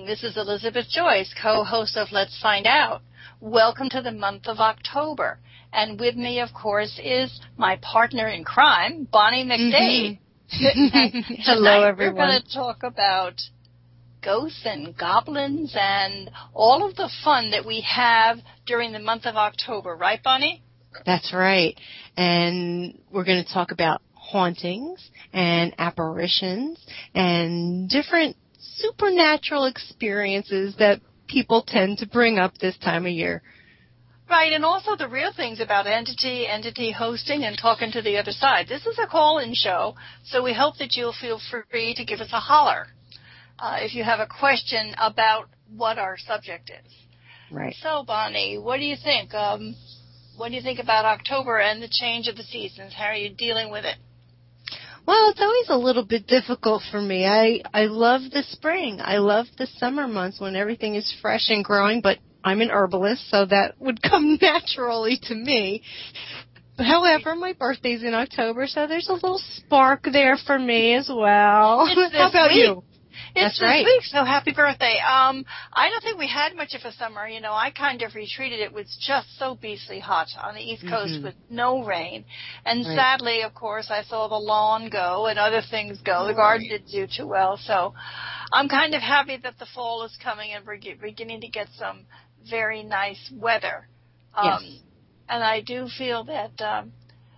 This is Elizabeth Joyce, co-host of Let's Find Out. Welcome to the month of October. And with me, of course, is my partner in crime, Bonnie McDade. Hello, everyone. We're going to talk about ghosts and goblins and all of the fun that we have during the month of October. Right, Bonnie? That's right. And we're going to talk about hauntings and apparitions and different supernatural experiences that people tend to bring up this time of year. Right, and also the real things about entity hosting and talking to the other side. This is a call-in show, so we hope that you'll feel free to give us a holler if you have a question about what our subject is. Right. So, Bonnie, what do you think? What do you think about October and the change of the seasons? How are you dealing with it? Well, it's always a little bit difficult for me. I love the spring. I love the summer months when everything is fresh and growing, but I'm an herbalist, so that would come naturally to me. However, my birthday's in October, so there's a little spark there for me as well. How about you? It's this week, so happy birthday. I don't think we had much of a summer. You know, I kind of retreated. It was just so beastly hot on the East Coast with no rain. And sadly, of course, I saw the lawn go and other things go. The garden didn't do too well. So I'm kind of happy that the fall is coming and we're beginning to get some very nice weather. Yes. And I do feel that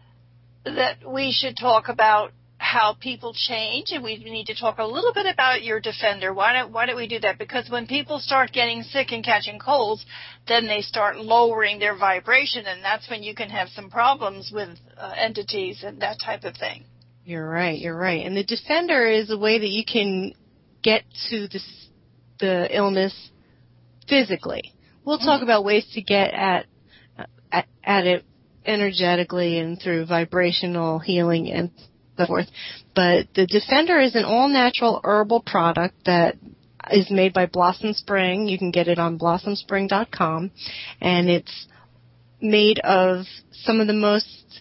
we should talk about how people change, and we need to talk a little bit about your Defender. Why don't we do that? Because when people start getting sick and catching colds, then they start lowering their vibration, and that's when you can have some problems with entities and that type of thing. You're right. And the Defender is a way that you can get to the illness physically. We'll talk about ways to get at it energetically and through vibrational healing and so forth. But the Defender is an all-natural herbal product that is made by Blossom Spring. You can get it on blossomspring.com. And it's made of some of the most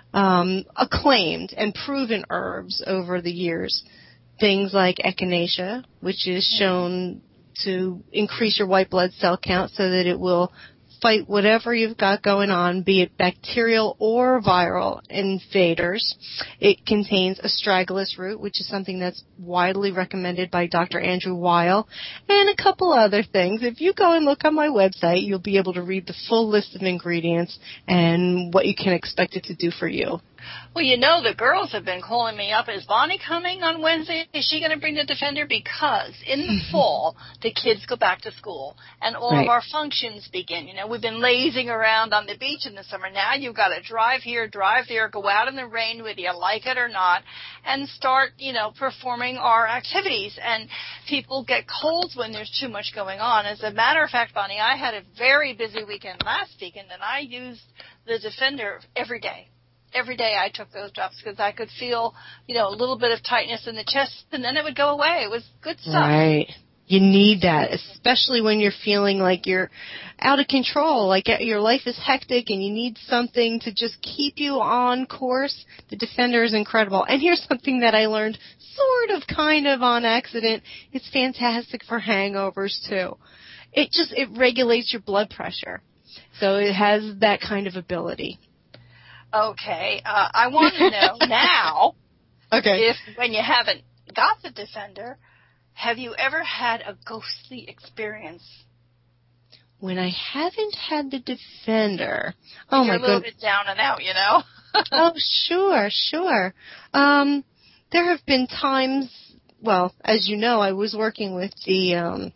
acclaimed and proven herbs over the years. Things like echinacea, which is shown to increase your white blood cell count so that it will fight whatever you've got going on, be it bacterial or viral invaders. It contains astragalus root, which is something that's widely recommended by Dr. Andrew Weil, and a couple other things. If you go and look on my website, you'll be able to read the full list of ingredients and what you can expect it to do for you. Well, you know, the girls have been calling me up. Is Bonnie coming on Wednesday? Is she going to bring the Defender? Because in the fall, the kids go back to school, and all of our functions begin. You know, we've been lazing around on the beach in the summer. Now you've got to drive here, drive there, go out in the rain, whether you like it or not, and start, you know, performing our activities. And people get colds when there's too much going on. As a matter of fact, Bonnie, I had a very busy weekend last weekend, and I used the Defender every day. Every day I took those drops because I could feel, you know, a little bit of tightness in the chest, and then it would go away. It was good stuff. Right. You need that, especially when you're feeling like you're out of control, like your life is hectic and you need something to just keep you on course. The Defender is incredible. And here's something that I learned sort of kind of on accident. It's fantastic for hangovers, too. It regulates your blood pressure. So it has that kind of ability. Okay, I want to know now, if when you haven't got the Defender, have you ever had a ghostly experience? When I haven't had the Defender, you're a little bit down and out, you know? Oh, sure. There have been times, well, as you know, I was working with the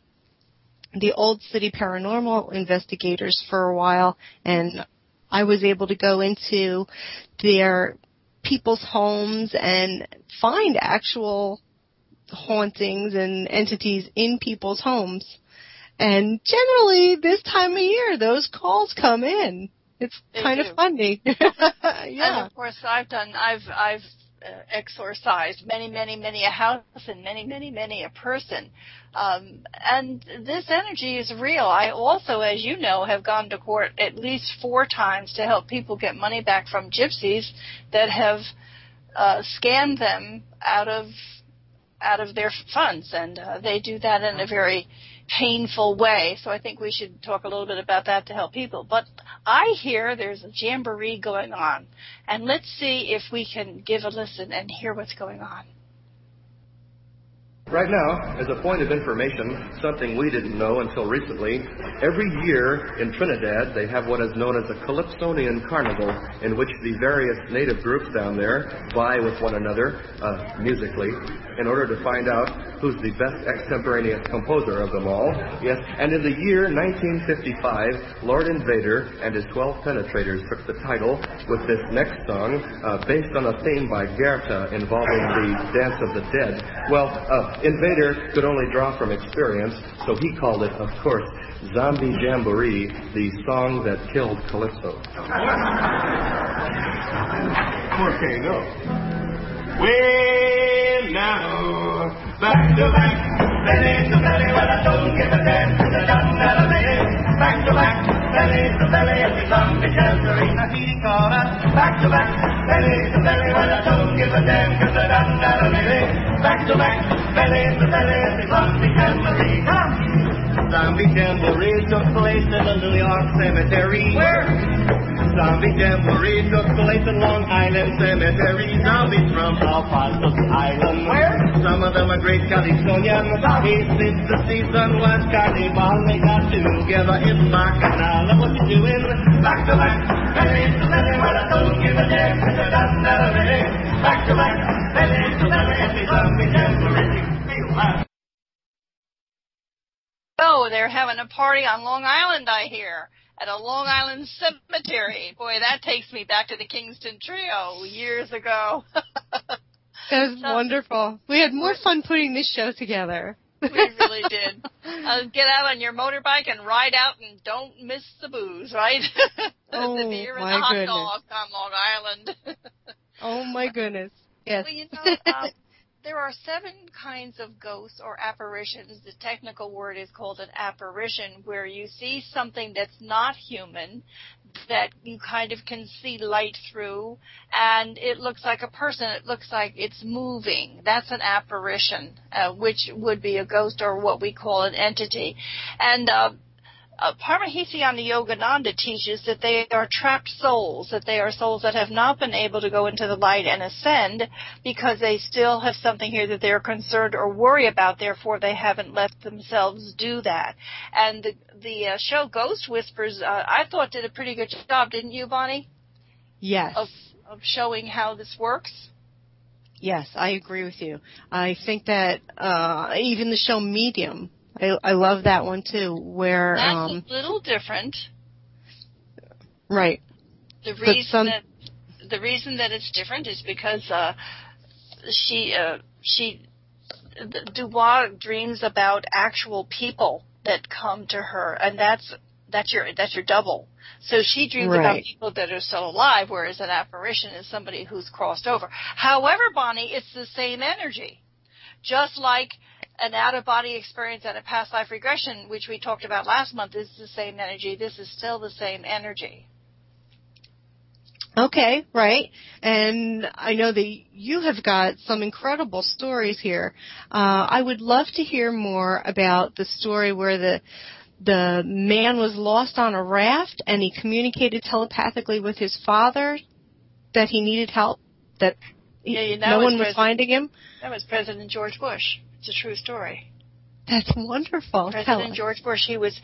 Old City Paranormal Investigators for a while, and I was able to go into their people's homes and find actual hauntings and entities in people's homes. And generally, this time of year, those calls come in. It's kind of funny. And of course, I've exorcised many a house and many a person. And this energy is real. I also, as you know, have gone to court at least 4 times to help people get money back from gypsies that have scammed them out of their funds. And they do that in a very painful way. So I think we should talk a little bit about that to help people. But I hear there's a jamboree going on. And let's see if we can give a listen and hear what's going on. Right now, as a point of information, something we didn't know until recently, every year in Trinidad they have what is known as a Calypsonian Carnival, in which the various native groups down there vie with one another musically in order to find out who's the best extemporaneous composer of them all. Yes, and in the year 1955, Lord Invader and his 12 penetrators took the title with this next song based on a theme by Goethe involving the Dance of the Dead. Well, Invader could only draw from experience, so he called it, of course, Zombie Jamboree, the song that killed Calypso. Okay, no. Well, now, back to back, belly to belly, well, I don't give a damn, cause I done that already. Back to back, belly to belly, every zombie jamboree, now he called us. Back to back, belly to belly, well, I don't give a damn, cause I done that already. Back to back, belly to belly, every zombie jamboree. Zombie jamboree took place in the New York Cemetery. Where? Zombie jamboree took place in Long Island Cemetery. Zombies from all parts of the island. Where? Some of them are great Calypsonians. Since the season was carnival, they got together in Bacchanal. What you doing? Back to back, belly to belly, well, I don't give a damn, cause I done that already. Back to back, belly to belly, every zombie jamboree. Oh, they're having a party on Long Island, I hear, at a Long Island cemetery. Boy, that takes me back to the Kingston Trio years ago. That was wonderful. We had more fun putting this show together. We really did. Get out on your motorbike and ride out and don't miss the booze, right? Oh, the beer and my the hot goodness. dog on Long Island. Oh, my goodness. Yes. Well, you know, there are 7 kinds of ghosts or apparitions. The technical word is called an apparition, where you see something that's not human, that you kind of can see light through, and it looks like a person. It looks like it's moving. That's an apparition, which would be a ghost or what we call an entity. And Paramahansa Yogananda teaches that they are trapped souls, that they are souls that have not been able to go into the light and ascend because they still have something here that they're concerned or worry about, therefore they haven't let themselves do that. And the show Ghost Whispers, I thought did a pretty good job, didn't you, Bonnie? Yes. Of showing how this works? Yes, I agree with you. I think that even the show Medium, I love that one too, where that's a little different. Right. The reason that it's different is because Dubois dreams about actual people that come to her, and that's your double. So she dreams about people that are still alive, whereas an apparition is somebody who's crossed over. However, Bonnie, it's the same energy, just like an out-of-body experience and a past life regression, which we talked about last month, is the same energy. This is still the same energy. Okay, right. And I know that you have got some incredible stories here. I would love to hear more about the story where the man was lost on a raft and he communicated telepathically with his father that he needed help, that no one was finding him. That was President George Bush. It's a true story. That's wonderful. President George Bush. He was,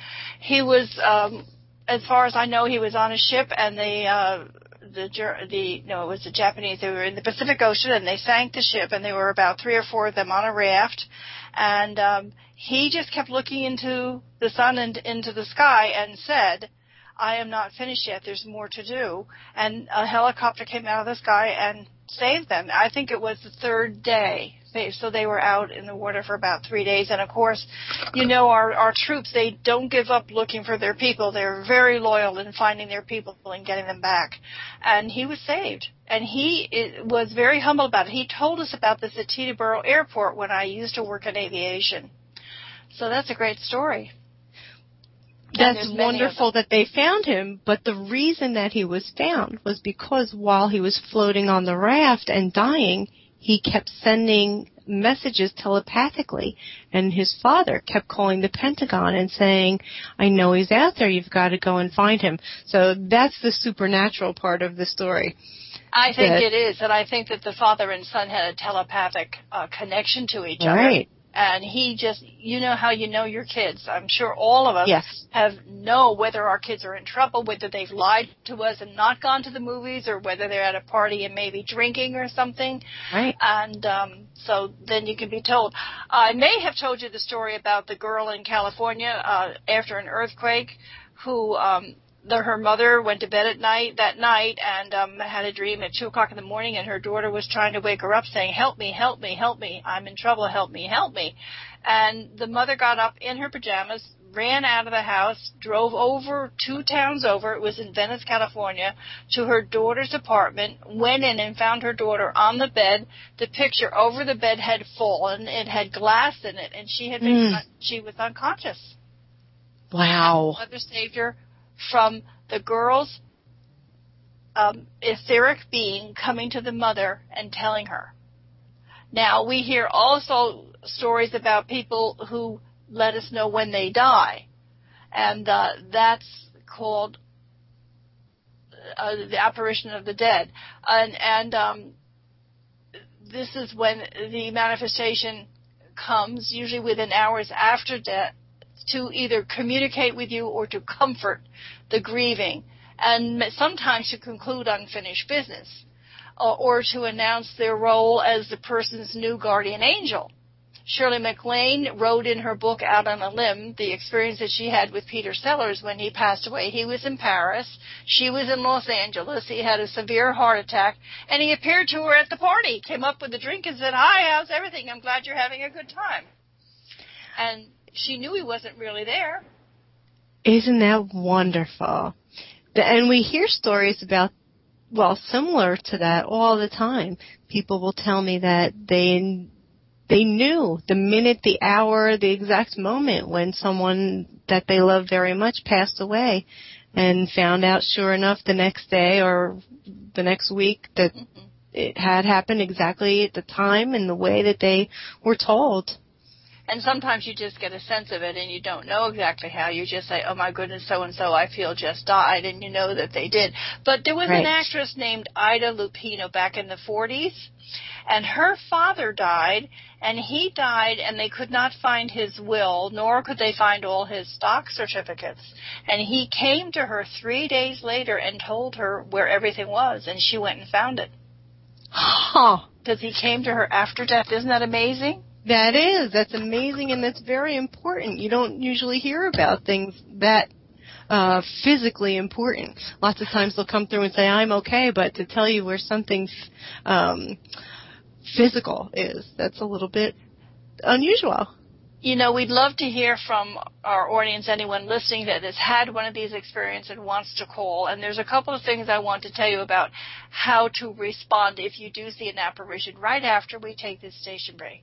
as far as I know, he was on a ship, and it was the Japanese. They were in the Pacific Ocean, and they sank the ship, and there were about 3 or 4 of them on a raft, and he just kept looking into the sun and into the sky and said, "I am not finished yet. There's more to do." And a helicopter came out of the sky and saved them. I think it was the 3rd day. So they were out in the water for about 3 days. And, of course, our troops, they don't give up looking for their people. They're very loyal in finding their people and getting them back. And he was saved. And he was very humble about it. He told us about this at Teterboro Airport when I used to work in aviation. So that's a great story. That's wonderful that they found him, but the reason that he was found was because while he was floating on the raft and dying, he kept sending messages telepathically. And his father kept calling the Pentagon and saying, I know he's out there, you've got to go and find him. So that's the supernatural part of the story. I think it is, and I think that the father and son had a telepathic connection to each other. Right. And he just, you know how you know your kids. I'm sure all of us know whether our kids are in trouble, whether they've lied to us and not gone to the movies, or whether they're at a party and maybe drinking or something. Right. And so then you can be told. I may have told you the story about the girl in California after an earthquake who her mother went to bed that night and had a dream at 2 o'clock in the morning, and her daughter was trying to wake her up saying, help me, help me, help me, I'm in trouble, help me, help me. And the mother got up in her pajamas, ran out of the house, drove over 2 towns over, it was in Venice, California, to her daughter's apartment, went in and found her daughter on the bed. The picture over the bed had fallen, it had glass in it, and she was unconscious. Wow. And the mother saved her from the girl's etheric being coming to the mother and telling her. Now, we hear also stories about people who let us know when they die, and that's called the apparition of the dead. And this is when the manifestation comes, usually within hours after death, to either communicate with you or to comfort the grieving, and sometimes to conclude unfinished business, or to announce their role as the person's new guardian angel. Shirley MacLaine wrote in her book Out on a Limb the experience that she had with Peter Sellers when he passed away. He was in Paris, she was in Los Angeles, he had a severe heart attack, and he appeared to her at the party, came up with a drink and said, hi, how's everything? I'm glad you're having a good time. And she knew he wasn't really there. Isn't that wonderful? And we hear stories about, similar to that all the time. People will tell me that they knew the minute, the hour, the exact moment when someone that they love very much passed away, and found out, sure enough, the next day or the next week that it had happened exactly at the time and the way that they were told. And sometimes you just get a sense of it and you don't know exactly how. You just say, oh, my goodness, so-and-so, I feel, just died, and you know that they did. But there was an actress named Ida Lupino back in the 40s, and her father died, and he died, and they could not find his will, nor could they find all his stock certificates. And he came to her 3 days later and told her where everything was, and she went and found it. Because he came to her after death. Isn't that amazing? That is. That's amazing, and that's very important. You don't usually hear about things that physically important. Lots of times they'll come through and say, I'm okay, but to tell you where something physical is, that's a little bit unusual. You know, we'd love to hear from our audience, anyone listening that has had one of these experiences and wants to call. And there's a couple of things I want to tell you about how to respond if you do see an apparition right after we take this station break.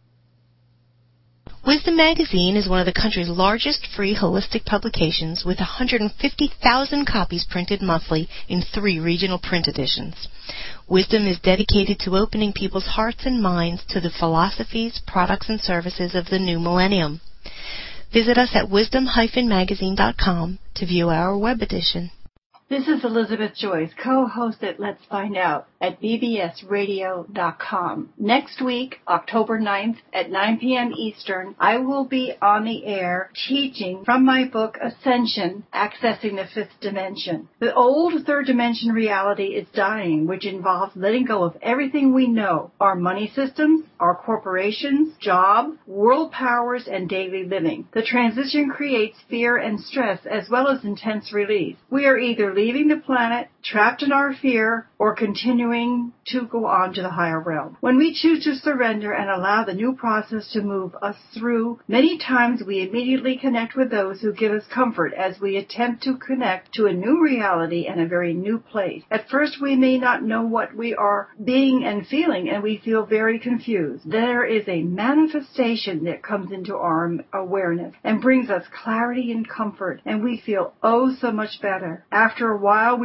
Wisdom Magazine is one of the country's largest free holistic publications with 150,000 copies printed monthly in 3 regional print editions. Wisdom is dedicated to opening people's hearts and minds to the philosophies, products, and services of the new millennium. Visit us at wisdom-magazine.com to view our web edition. This is Elizabeth Joyce, co-host at Let's Find Out at bbsradio.com. Next week, October 9th at 9 p.m. Eastern, I will be on the air teaching from my book, Ascension, Accessing the Fifth Dimension. The old third dimension reality is dying, which involves letting go of everything we know, our money systems, our corporations, job, world powers, and daily living. The transition creates fear and stress as well as intense release. We are either leaving the planet, trapped in our fear, or continuing to go on to the higher realm. When we choose to surrender and allow the new process to move us through, many times we immediately connect with those who give us comfort as we attempt to connect to a new reality and a very new place. At first, we may not know what we are being and feeling, and we feel very confused. There is a manifestation that comes into our awareness and brings us clarity and comfort, and we feel oh so much better. After a while, we regain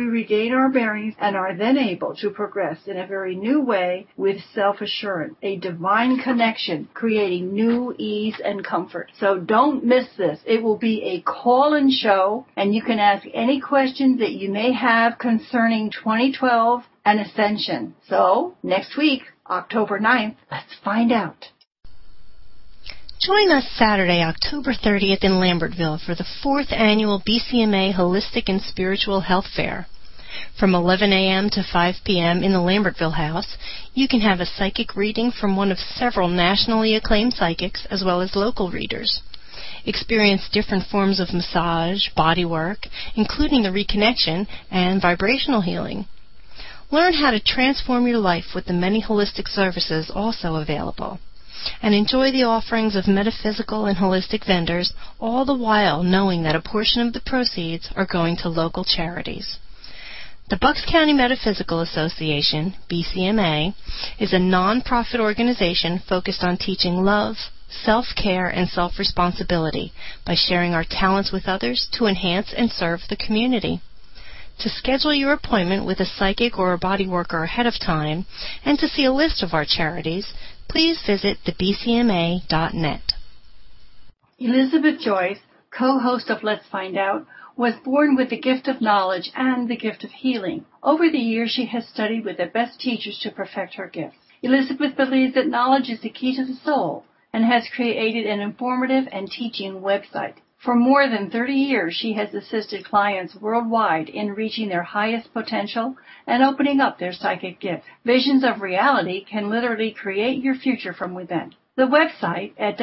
regain our bearings and are then able to progress in a very new way with self-assurance, a divine connection, creating new ease and comfort. So don't miss this. It will be a call-in show, and you can ask any questions that you may have concerning 2012 and Ascension. So, next week, October 9th, let's find out. Join us Saturday, October 30th in Lambertville for the 4th Annual BCMA Holistic and Spiritual Health Fair. From 11 a.m. to 5 p.m. in the Lambertville House, you can have a psychic reading from one of several nationally acclaimed psychics as well as local readers. Experience different forms of massage, body work, including the reconnection and vibrational healing. Learn how to transform your life with the many holistic services also available. And enjoy the offerings of metaphysical and holistic vendors, all the while knowing that a portion of the proceeds are going to local charities. The Bucks County Metaphysical Association, BCMA, is a non-profit organization focused on teaching love, self-care, and self-responsibility by sharing our talents with others to enhance and serve the community. To schedule your appointment with a psychic or a body worker ahead of time and to see a list of our charities, please visit thebcma.net. Elizabeth Joyce, co-host of Let's Find Out, was born with the gift of knowledge and the gift of healing. Over the years, she has studied with the best teachers to perfect her gifts. Elizabeth believes that knowledge is the key to the soul and has created an informative and teaching website. For more than 30 years, she has assisted clients worldwide in reaching their highest potential and opening up their psychic gifts. Visions of reality can literally create your future from within. The website at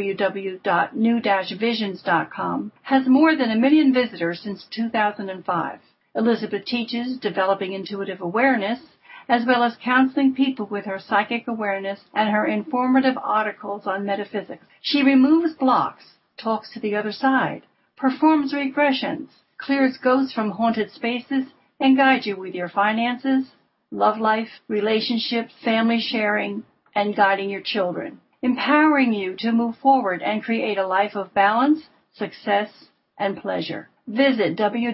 www.new-visions.com has more than 1 million visitors since 2005. Elizabeth teaches developing intuitive awareness, as well as counseling people with her psychic awareness and her informative articles on metaphysics. She removes blocks, talks to the other side, performs regressions, clears ghosts from haunted spaces, and guides you with your finances, love life, relationships, family sharing, and guiding your children, empowering you to move forward and create a life of balance, success, and pleasure. Visit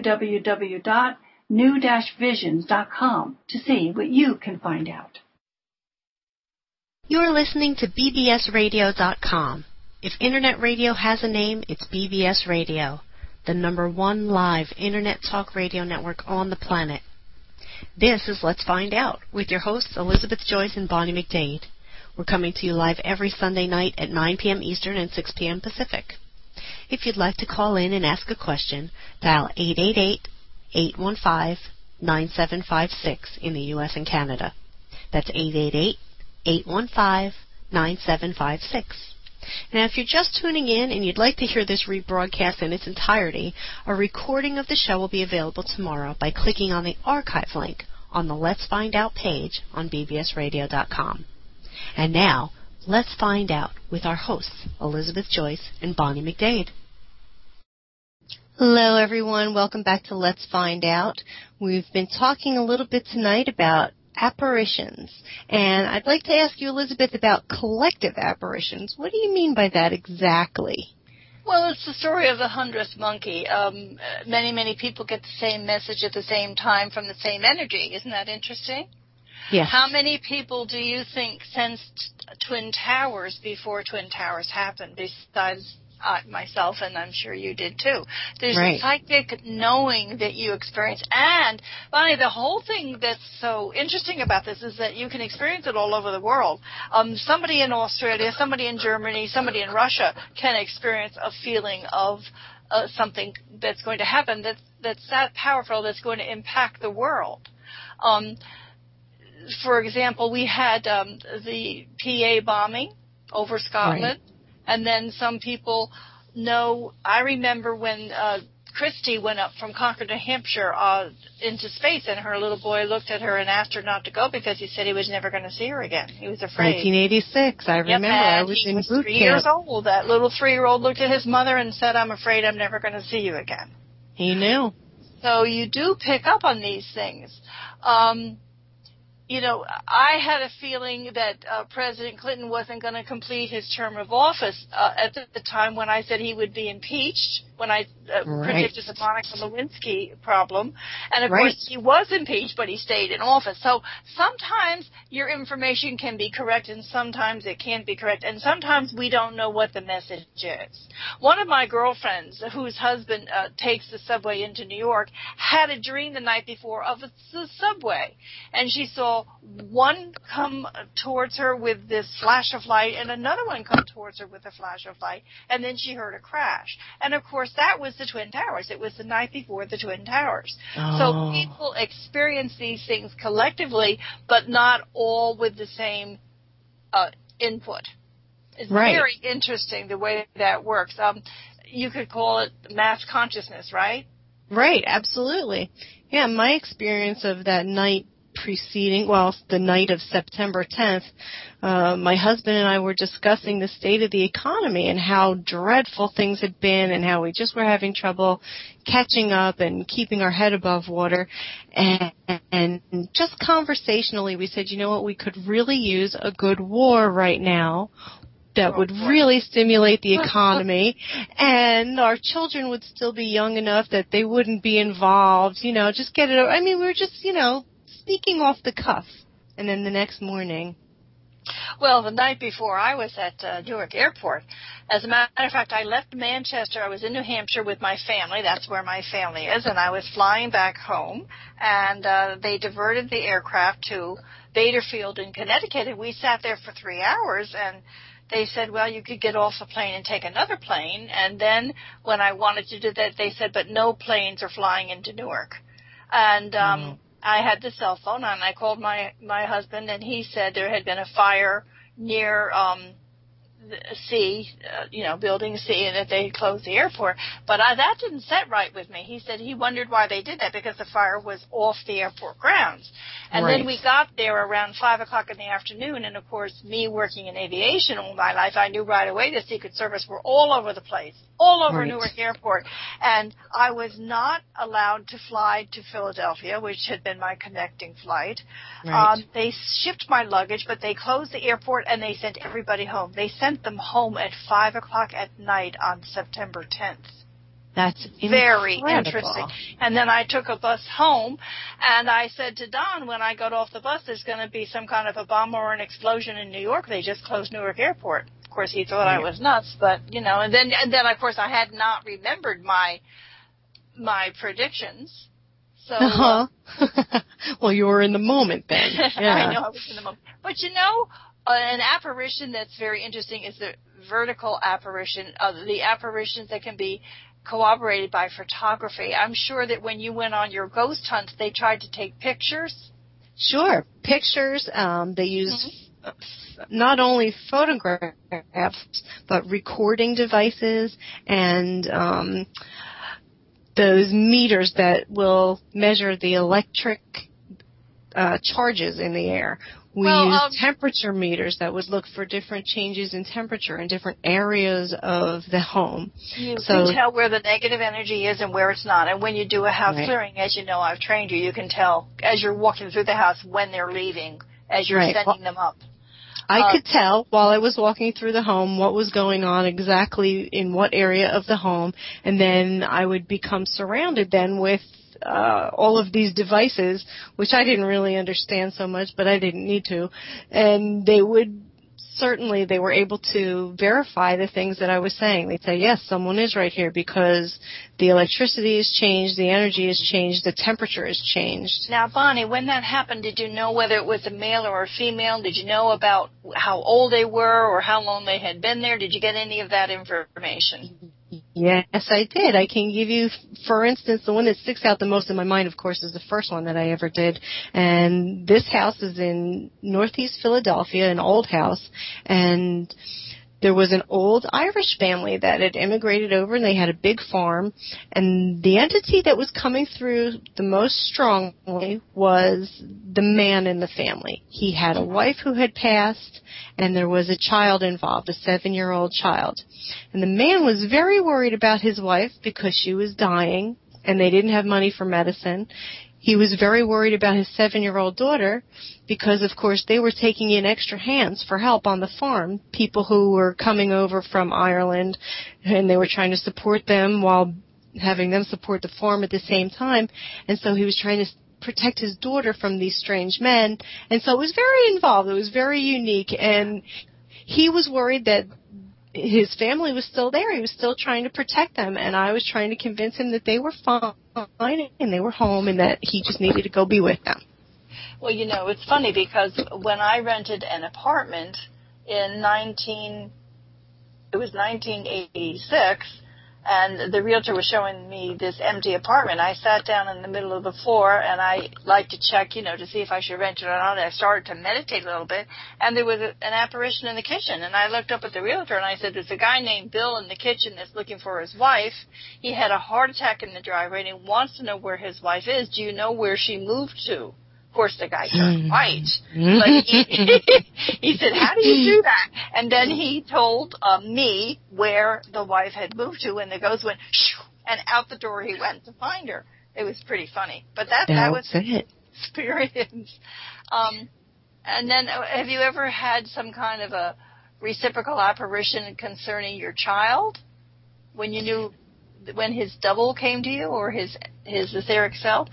www.new-visions.com to see what you can find out. You're listening to bbsradio.com. If Internet radio has a name, it's BBS Radio, the #1 live Internet talk radio network on the planet. This is Let's Find Out with your hosts Elizabeth Joyce and Bonnie McDade. We're coming to you live every Sunday night at 9 p.m. Eastern and 6 p.m. Pacific. If you'd like to call in and ask a question, dial 888-815-9756 in the U.S. and Canada. That's 888-815-9756. Now, if you're just tuning in and you'd like to hear this rebroadcast in its entirety, a recording of the show will be available tomorrow by clicking on the archive link on the Let's Find Out page on bbsradio.com. And now, let's find out with our hosts, Elizabeth Joyce and Bonnie McDade. Hello, everyone. Welcome back to Let's Find Out. We've been talking a little bit tonight about apparitions. And I'd like to ask you, Elizabeth, about collective apparitions. What do you mean by that exactly? Well, it's the story of the 100th monkey. Many people get the same message at the same time from the same energy. Isn't that interesting? Yes. How many people do you think sensed Twin Towers before Twin Towers happened, besides myself, and I'm sure you did too? There's right. a psychic knowing that you experience. And, Bonnie, the whole thing that's so interesting about this is that you can experience it all over the world. Somebody in Australia, somebody in Germany, somebody in Russia can experience a feeling of something that's going to happen that's that powerful, that's going to impact the world. For example, we had the PA bombing over Scotland, right. And then some people know, I remember when Christy went up from Concord, New Hampshire into space, and her little boy looked at her and asked her not to go because he said he was never going to see her again. He was afraid. 1986, I remember. I was in boot camp. He was 3 years old. That little 3-year-old looked at his mother and said, "I'm afraid I'm never going to see you again." He knew. So you do pick up on these things. I had a feeling that President Clinton wasn't going to complete his term of office at the time when I said he would be impeached, when I predicted the Monica Lewinsky problem. And, of course, he was impeached, but he stayed in office. So sometimes your information can be correct and sometimes it can't be correct. And sometimes we don't know what the message is. One of my girlfriends, whose husband takes the subway into New York, had a dream the night before of the subway. And she saw one come towards her with this flash of light and another one come towards her with a flash of light, and then she heard a crash. And, of course, that was the Twin Towers. It was the night before the Twin Towers. Oh. So people experience these things collectively, but not all with the same input. It's very interesting the way that works. You could call it mass consciousness, right? Right, absolutely. Yeah, my experience of that night preceding, the night of September 10th, my husband and I were discussing the state of the economy and how dreadful things had been and how we just were having trouble catching up and keeping our head above water. And just conversationally, we said, you know what, we could really use a good war right now that would really stimulate the economy, and our children would still be young enough that they wouldn't be involved, just get it. I mean, we were just, speaking off the cuff. And then the next morning. Well, the night before, I was at Newark Airport. As a matter of fact, I left Manchester. I was in New Hampshire with my family. That's where my family is. And I was flying back home. And they diverted the aircraft to Baderfield in Connecticut. And we sat there for 3 hours. And they said, well, you could get off the plane and take another plane. And then when I wanted to do that, they said, but no planes are flying into Newark. And I had the cell phone, and I called my husband, and he said there had been a fire near C, building C, and that they closed the airport. But that didn't set right with me. He said he wondered why they did that, because the fire was off the airport grounds. And then we got there around 5 o'clock in the afternoon, and, of course, me working in aviation all my life, I knew right away the Secret Service were all over the place, all over Newark Airport. And I was not allowed to fly to Philadelphia, which had been my connecting flight. They shipped my luggage, but they closed the airport, and they sent everybody home. They sent them home at 5 o'clock at night on September 10th. That's very interesting. And then I took a bus home, and I said to Don, when I got off the bus, there's going to be some kind of a bomb or an explosion in New York. They just closed Newark Airport. Of course, he thought I was nuts, but, and then, of course, I had not remembered my predictions. So, well, you were in the moment then. Yeah. I know I was in the moment. But, an apparition that's very interesting is the vertical apparition, the apparitions that can be corroborated by photography. I'm sure that when you went on your ghost hunts, they tried to take pictures. Sure, pictures. They used not only photographs, but recording devices and those meters that will measure the electric charges in the air. We used temperature meters that would look for different changes in temperature in different areas of the home. You can tell where the negative energy is and where it's not. And when you do a house clearing, as you know, I've trained you can tell as you're walking through the house when they're leaving, as you're setting them up. I could tell while I was walking through the home what was going on exactly in what area of the home, and then I would become surrounded then with all of these devices, which I didn't really understand so much, but I didn't need to. And they were able to verify the things that I was saying. They'd say, yes, someone is right here because the electricity has changed, the energy has changed, the temperature has changed. Now, Bonnie, when that happened, did you know whether it was a male or a female? Did you know about how old they were or how long they had been there? Did you get any of that information? Yes, I did. I can give you, for instance, the one that sticks out the most in my mind, of course, is the first one that I ever did. And this house is in Northeast Philadelphia, an old house. And there was an old Irish family that had immigrated over, and they had a big farm. And the entity that was coming through the most strongly was the man in the family. He had a wife who had passed, and there was a child involved, a 7-year-old child. And the man was very worried about his wife because she was dying, and they didn't have money for medicine. he was very worried about his 7-year-old daughter because, of course, they were taking in extra hands for help on the farm, people who were coming over from Ireland, and they were trying to support them while having them support the farm at the same time. And so he was trying to protect his daughter from these strange men. And so it was very involved. It was very unique. And he was worried that his family was still there. He was still trying to protect them, and I was trying to convince him that they were fine and they were home and that he just needed to go be with them. Well, you know, it's funny because when I rented an apartment in 1986, and the realtor was showing me this empty apartment, I sat down in the middle of the floor, and I like to check, you know, to see if I should rent it or not. I started to meditate a little bit, and there was an apparition in the kitchen. And I looked up at the realtor, and I said, there's a guy named Bill in the kitchen that's looking for his wife. He had a heart attack in the driveway, and he wants to know where his wife is. Do you know where she moved to? Of course, the guy turned white. But he said, how do you do that? And then he told me where the wife had moved to, and the ghost went, shoo, and out the door he went to find her. It was pretty funny. But that was an experience. And then have you ever had some kind of a reciprocal apparition concerning your child when you knew when his double came to you or his etheric self?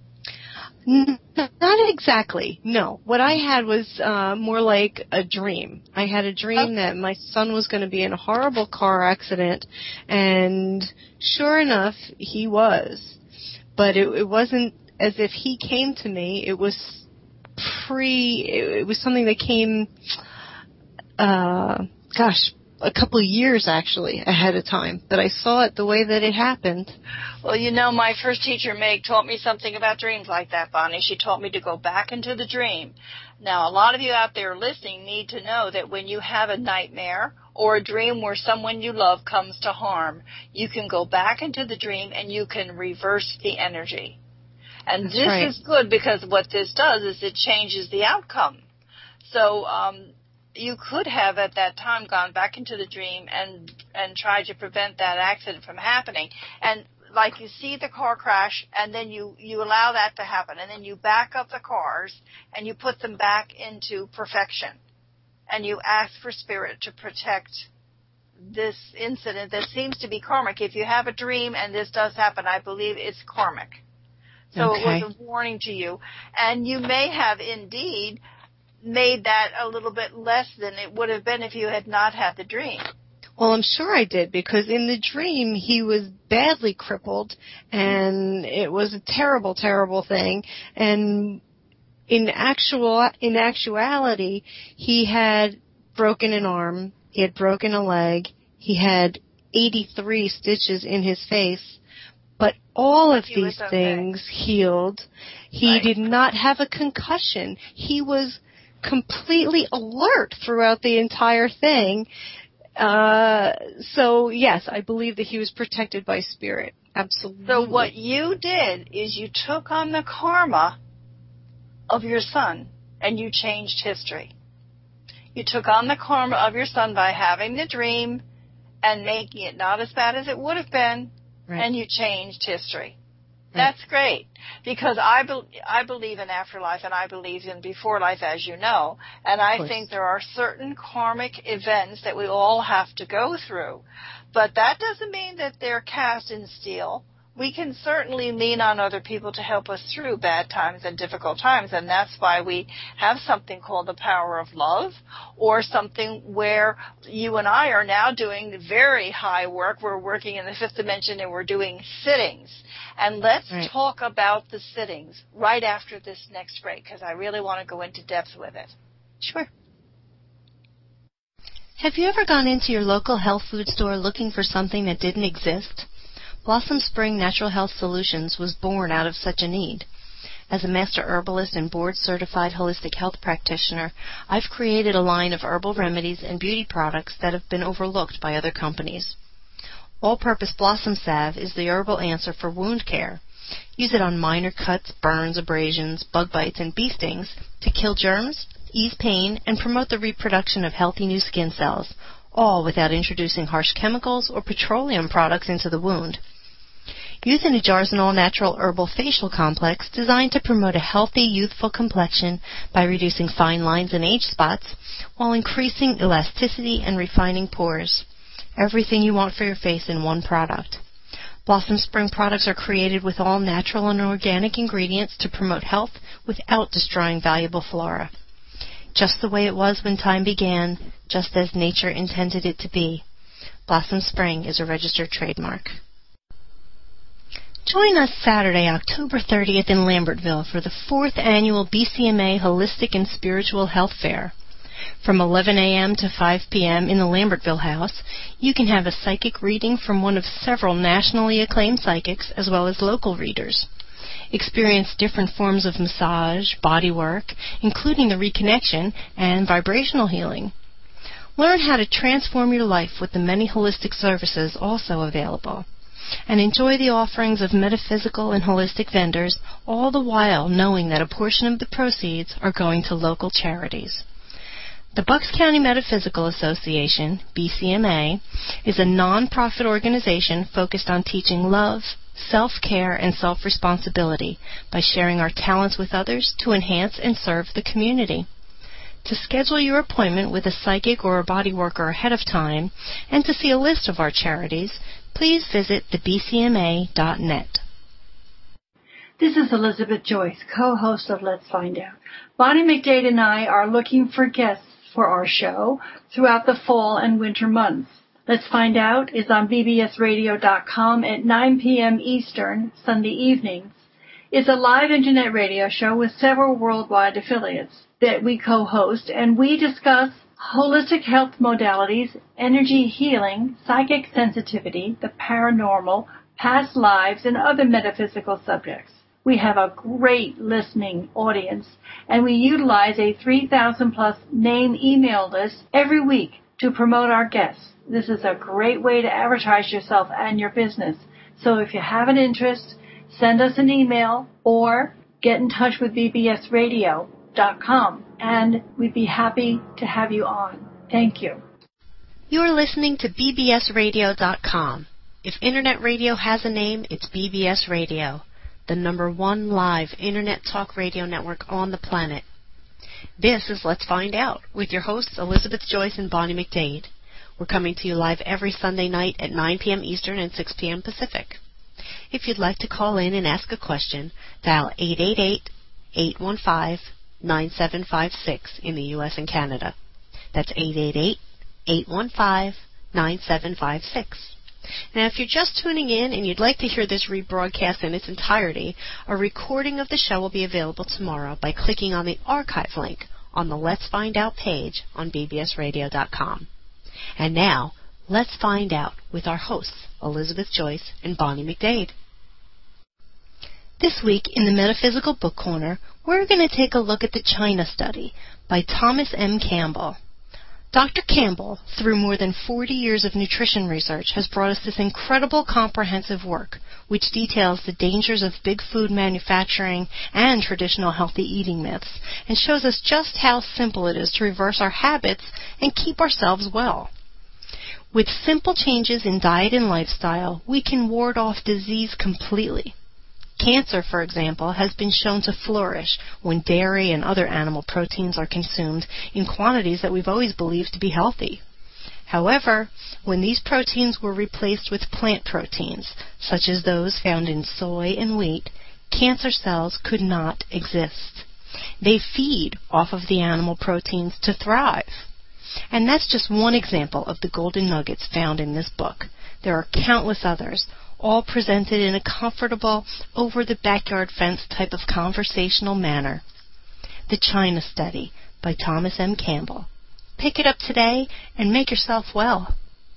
Not exactly, no. What I had was more like a dream. I had a dream that my son was going to be in a horrible car accident, and sure enough, he was. But it wasn't as if he came to me. It was it was something that came, a couple of years, actually, ahead of time, that I saw it the way that it happened. Well, you know, my first teacher, Meg, taught me something about dreams like that, Bonnie. She taught me to go back into the dream. Now, a lot of you out there listening need to know that when you have a nightmare or a dream where someone you love comes to harm, you can go back into the dream and you can reverse the energy. And That's this right. is good because what this does is it changes the outcome. So, you could have at that time gone back into the dream and tried to prevent that accident from happening. And like you see the car crash and then you allow that to happen and then you back up the cars and you put them back into perfection. And you ask for spirit to protect this incident that seems to be karmic. If you have a dream and this does happen, I believe it's karmic. So Okay. It was a warning to you. And you may have indeed made that a little bit less than it would have been if you had not had the dream. Well, I'm sure I did, because in the dream he was badly crippled, and it was a terrible, terrible thing. And in actuality, he had broken an arm, he had broken a leg, he had 83 stitches in his face, but all of these things healed. He did not have a concussion. He was completely alert throughout the entire thing. So, yes, I believe that he was protected by spirit. Absolutely. So what you did is you took on the karma of your son and you changed history. You took on the karma of your son by having the dream and making it not as bad as it would have been, right. And you changed history. That's great, because I believe in afterlife and I believe in before life, as you know, and I think there are certain karmic events that we all have to go through, but that doesn't mean that they're cast in steel. We can certainly lean on other people to help us through bad times and difficult times, and that's why we have something called the power of love, or something where you and I are now doing very high work. We're working in the fifth dimension and we're doing sittings. And let's talk about the sittings right after this next break, because I really want to go into depth with it. Sure. Have you ever gone into your local health food store looking for something that didn't exist? Blossom Spring Natural Health Solutions was born out of such a need. As a master herbalist and board-certified holistic health practitioner, I've created a line of herbal remedies and beauty products that have been overlooked by other companies. All-Purpose Blossom Salve is the herbal answer for wound care. Use it on minor cuts, burns, abrasions, bug bites, and bee stings to kill germs, ease pain, and promote the reproduction of healthy new skin cells, all without introducing harsh chemicals or petroleum products into the wound. Euthanajar's an all-natural herbal facial complex designed to promote a healthy, youthful complexion by reducing fine lines and age spots while increasing elasticity and refining pores. Everything you want for your face in one product. Blossom Spring products are created with all natural and organic ingredients to promote health without destroying valuable flora. Just the way it was when time began, just as nature intended it to be. Blossom Spring is a registered trademark. Join us Saturday, October 30th in Lambertville for the 4th Annual BCMA Holistic and Spiritual Health Fair. From 11 a.m. to 5 p.m. in the Lambertville House, you can have a psychic reading from one of several nationally acclaimed psychics as well as local readers. Experience different forms of massage, body work, including the reconnection and vibrational healing. Learn how to transform your life with the many holistic services also available. And enjoy the offerings of metaphysical and holistic vendors, all the while knowing that a portion of the proceeds are going to local charities. The Bucks County Metaphysical Association, BCMA, is a non-profit organization focused on teaching love, self-care, and self-responsibility by sharing our talents with others to enhance and serve the community. To schedule your appointment with a psychic or a body worker ahead of time and to see a list of our charities, please visit thebcma.net. This is Elizabeth Joyce, co-host of Let's Find Out. Bonnie McDade and I are looking for guests for our show throughout the fall and winter months. Let's Find Out is on bbsradio.com at 9 p.m. Eastern, Sunday evenings. It's a live internet radio show with several worldwide affiliates that we co-host, and we discuss holistic health modalities, energy healing, psychic sensitivity, the paranormal, past lives, and other metaphysical subjects. We have a great listening audience, and we utilize a 3,000-plus name email list every week to promote our guests. This is a great way to advertise yourself and your business. So if you have an interest, send us an email or get in touch with bbsradio.com, and we'd be happy to have you on. Thank you. You're listening to bbsradio.com. If Internet radio has a name, it's BBS Radio, the #1 live Internet talk radio network on the planet. This is Let's Find Out with your hosts Elizabeth Joyce and Bonnie McDade. We're coming to you live every Sunday night at 9 p.m. Eastern and 6 p.m. Pacific. If you'd like to call in and ask a question, dial 888-815-9756 in the U.S. and Canada. That's 888-815-9756. Now, if you're just tuning in and you'd like to hear this rebroadcast in its entirety, a recording of the show will be available tomorrow by clicking on the archive link on the Let's Find Out page on bbsradio.com. And now, let's find out with our hosts, Elizabeth Joyce and Bonnie McDade. This week in the Metaphysical Book Corner, we're going to take a look at the China Study by Thomas M. Campbell. Dr. Campbell, through more than 40 years of nutrition research, has brought us this incredible comprehensive work, which details the dangers of big food manufacturing and traditional healthy eating myths, and shows us just how simple it is to reverse our habits and keep ourselves well. With simple changes in diet and lifestyle, we can ward off disease completely. Cancer, for example, has been shown to flourish when dairy and other animal proteins are consumed in quantities that we've always believed to be healthy. However, when these proteins were replaced with plant proteins, such as those found in soy and wheat, cancer cells could not exist. They feed off of the animal proteins to thrive. And that's just one example of the golden nuggets found in this book. There are countless others, all presented in a comfortable, over-the-backyard-fence type of conversational manner. The China Study by Thomas M. Campbell. Pick it up today and make yourself well.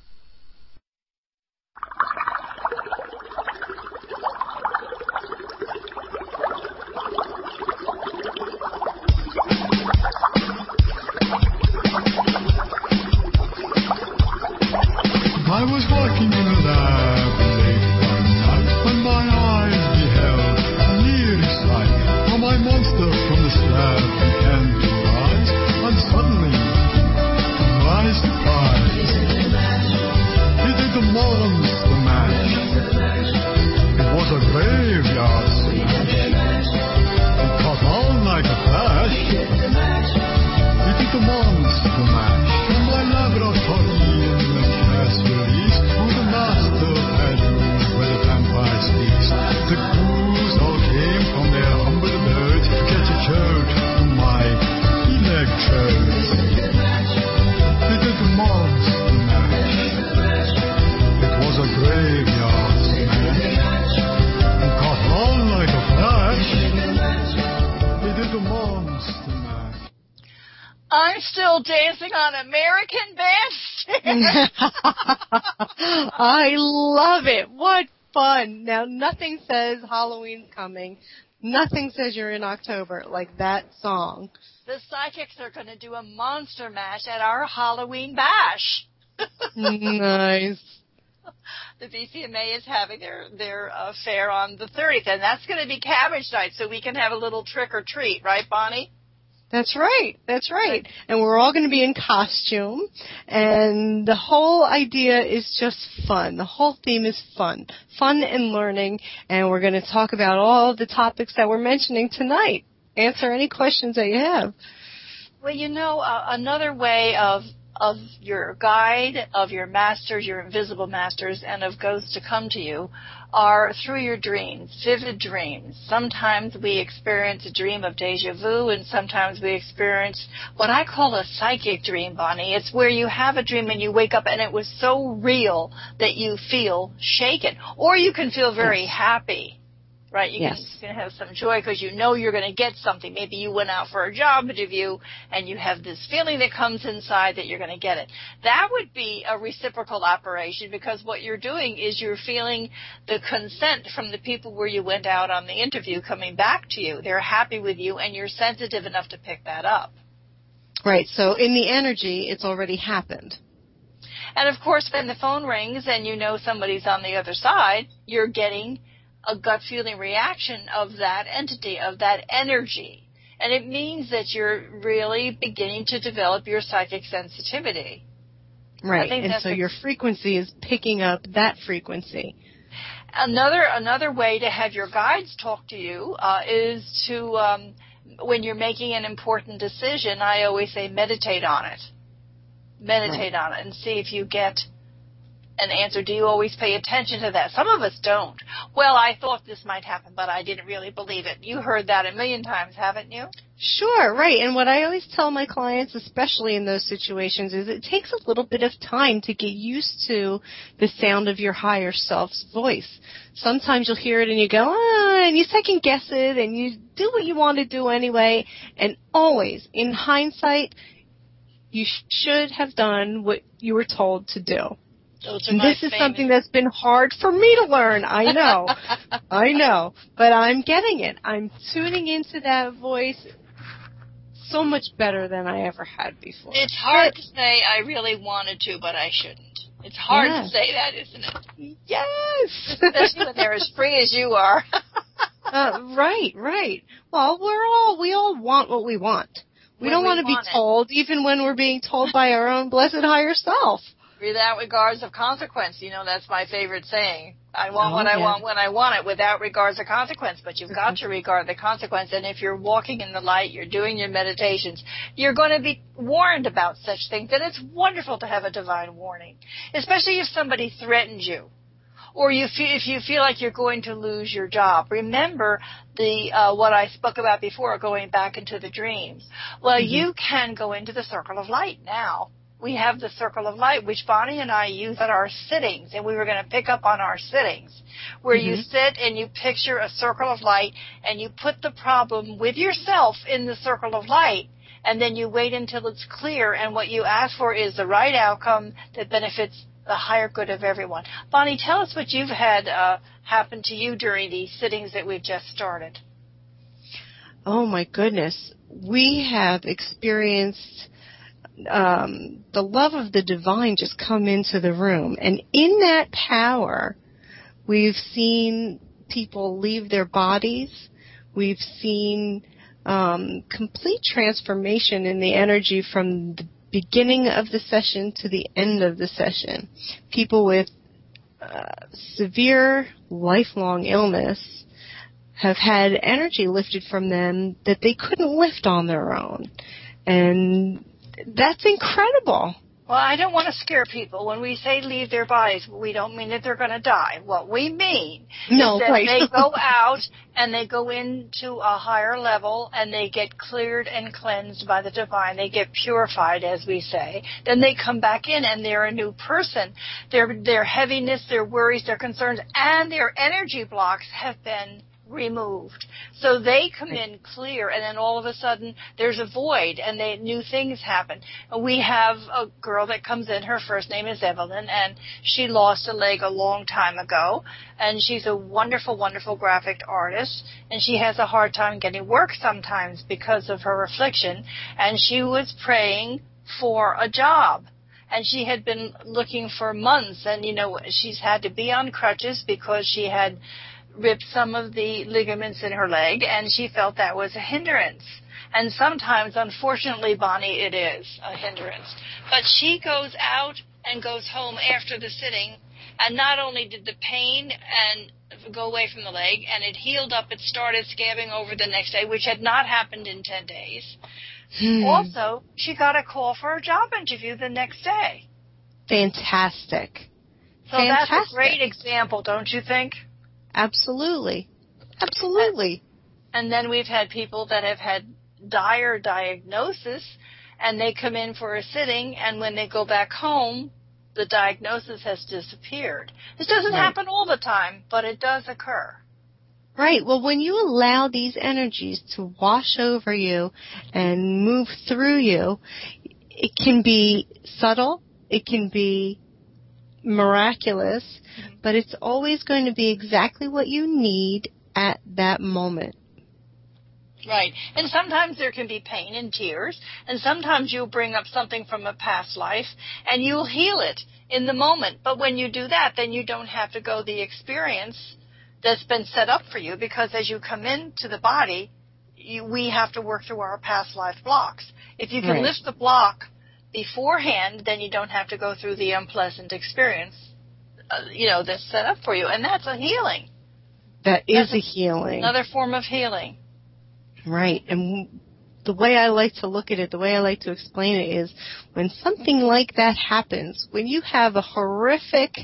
I was walking in a lab late one night when my eyes beheld a near sight. How my monster from the slab began to rise, and suddenly, to my surprise, he did the monster mash. It like a monster mash. I'm still dancing on American Bandstand. I love it. What fun. Now, nothing says Halloween's coming. Nothing says you're in October like that song. The psychics are going to do a monster mash at our Halloween bash. Nice. The BCMA is having their fair on the 30th, and that's going to be cabbage night, so we can have a little trick or treat, right, Bonnie? That's right. That's right. And we're all going to be in costume, and the whole idea is just fun. The whole theme is fun. Fun and learning, and we're going to talk about all the topics that we're mentioning tonight. Answer any questions that you have. Well, you know, another way of your guide, of your masters, your invisible masters, and of ghosts to come to you are through your dreams, vivid dreams. Sometimes we experience a dream of deja vu, and sometimes we experience what I call a psychic dream, Bonnie. It's where you have a dream and you wake up and it was so real that you feel shaken. Or you can feel very happy. Right, you can have some joy because you know you're going to get something. Maybe you went out for a job interview and you have this feeling that comes inside that you're going to get it. That would be a reciprocal operation because what you're doing is you're feeling the consent from the people where you went out on the interview coming back to you. They're happy with you and you're sensitive enough to pick that up. Right, so in the energy, it's already happened. And, of course, when the phone rings and you know somebody's on the other side, you're getting a gut feeling reaction of that entity, of that energy. And it means that you're really beginning to develop your psychic sensitivity. Right, and so your frequency is picking up that frequency. Another way to have your guides talk to you is to, when you're making an important decision, I always say meditate on it. Meditate on it and see if you get an answer. Do you always pay attention to that? Some of us don't. Well, I thought this might happen, but I didn't really believe it. You heard that a million times, haven't you? Sure, right. And what I always tell my clients, especially in those situations, is it takes a little bit of time to get used to the sound of your higher self's voice. Sometimes you'll hear it and you go, and you second guess it and you do what you want to do anyway. And always, in hindsight, you should have done what you were told to do. And this is something that's been hard for me to learn. I know. I know. But I'm getting it. I'm tuning into that voice so much better than I ever had before. It's hard to say I really wanted to, but I shouldn't. It's hard to say that, isn't it? Yes. Especially when they're as free as you are. Right. Well, we all want what we want. We don't want to be told, even when we're being told by our own blessed higher self. Without regards of consequence. You know, that's my favorite saying. I want what I want when I want it without regards of consequence. But you've got to regard the consequence. And if you're walking in the light, you're doing your meditations, you're going to be warned about such things. And it's wonderful to have a divine warning, especially if somebody threatens you. Or if you feel like you're going to lose your job. Remember what I spoke about before, going back into the dreams. Well, you can go into the circle of light now. We have the circle of light, which Bonnie and I use at our sittings, and we were going to pick up on our sittings, where you sit and you picture a circle of light, and you put the problem with yourself in the circle of light, and then you wait until it's clear, and what you ask for is the right outcome that benefits the higher good of everyone. Bonnie, tell us what you've had happen to you during these sittings that we've just started. Oh, my goodness. We have experienced the love of the divine just come into the room. And in that power, we've seen people leave their bodies. We've seen complete transformation in the energy from the beginning of the session to the end of the session. People with severe lifelong illness have had energy lifted from them that they couldn't lift on their own. And that's incredible. Well, I don't want to scare people. When we say leave their bodies, we don't mean that they're going to die. What we mean is that they go out and they go into a higher level and they get cleared and cleansed by the divine. They get purified, as we say. Then they come back in and they're a new person. Their heaviness, their worries, their concerns, and their energy blocks have been removed. So they come in clear, and then all of a sudden there's a void, and new things happen. We have a girl that comes in, her first name is Evelyn, and she lost a leg a long time ago, and she's a wonderful, wonderful graphic artist, and she has a hard time getting work sometimes because of her affliction, and she was praying for a job. And she had been looking for months, and, she's had to be on crutches because she had ripped some of the ligaments in her leg, and she felt that was a hindrance. And sometimes, unfortunately, Bonnie, it is a hindrance. But she goes out and goes home after the sitting, and not only did the pain and go away from the leg, and it healed up, it started scabbing over the next day, which had not happened in 10 days. Also, she got a call for a job interview the next day. Fantastic. So that's a great example, don't you think? Absolutely. Absolutely. And then we've had people that have had dire diagnosis, and they come in for a sitting, and when they go back home, the diagnosis has disappeared. This doesn't happen all the time, but it does occur. Right. Well, when you allow these energies to wash over you and move through you, it can be subtle, it can be miraculous, but it's always going to be exactly what you need at that moment. Right. And sometimes there can be pain and tears, and sometimes you'll bring up something from a past life, and you'll heal it in the moment. But when you do that, then you don't have to go the experience that's been set up for you, because as you come into the body, we have to work through our past life blocks. If you can lift the block beforehand, then you don't have to go through the unpleasant experience, that's set up for you. And that's a healing. That's a healing. Another form of healing. Right. And the way I like to look at it, the way I like to explain it is when something like that happens, when you have a horrific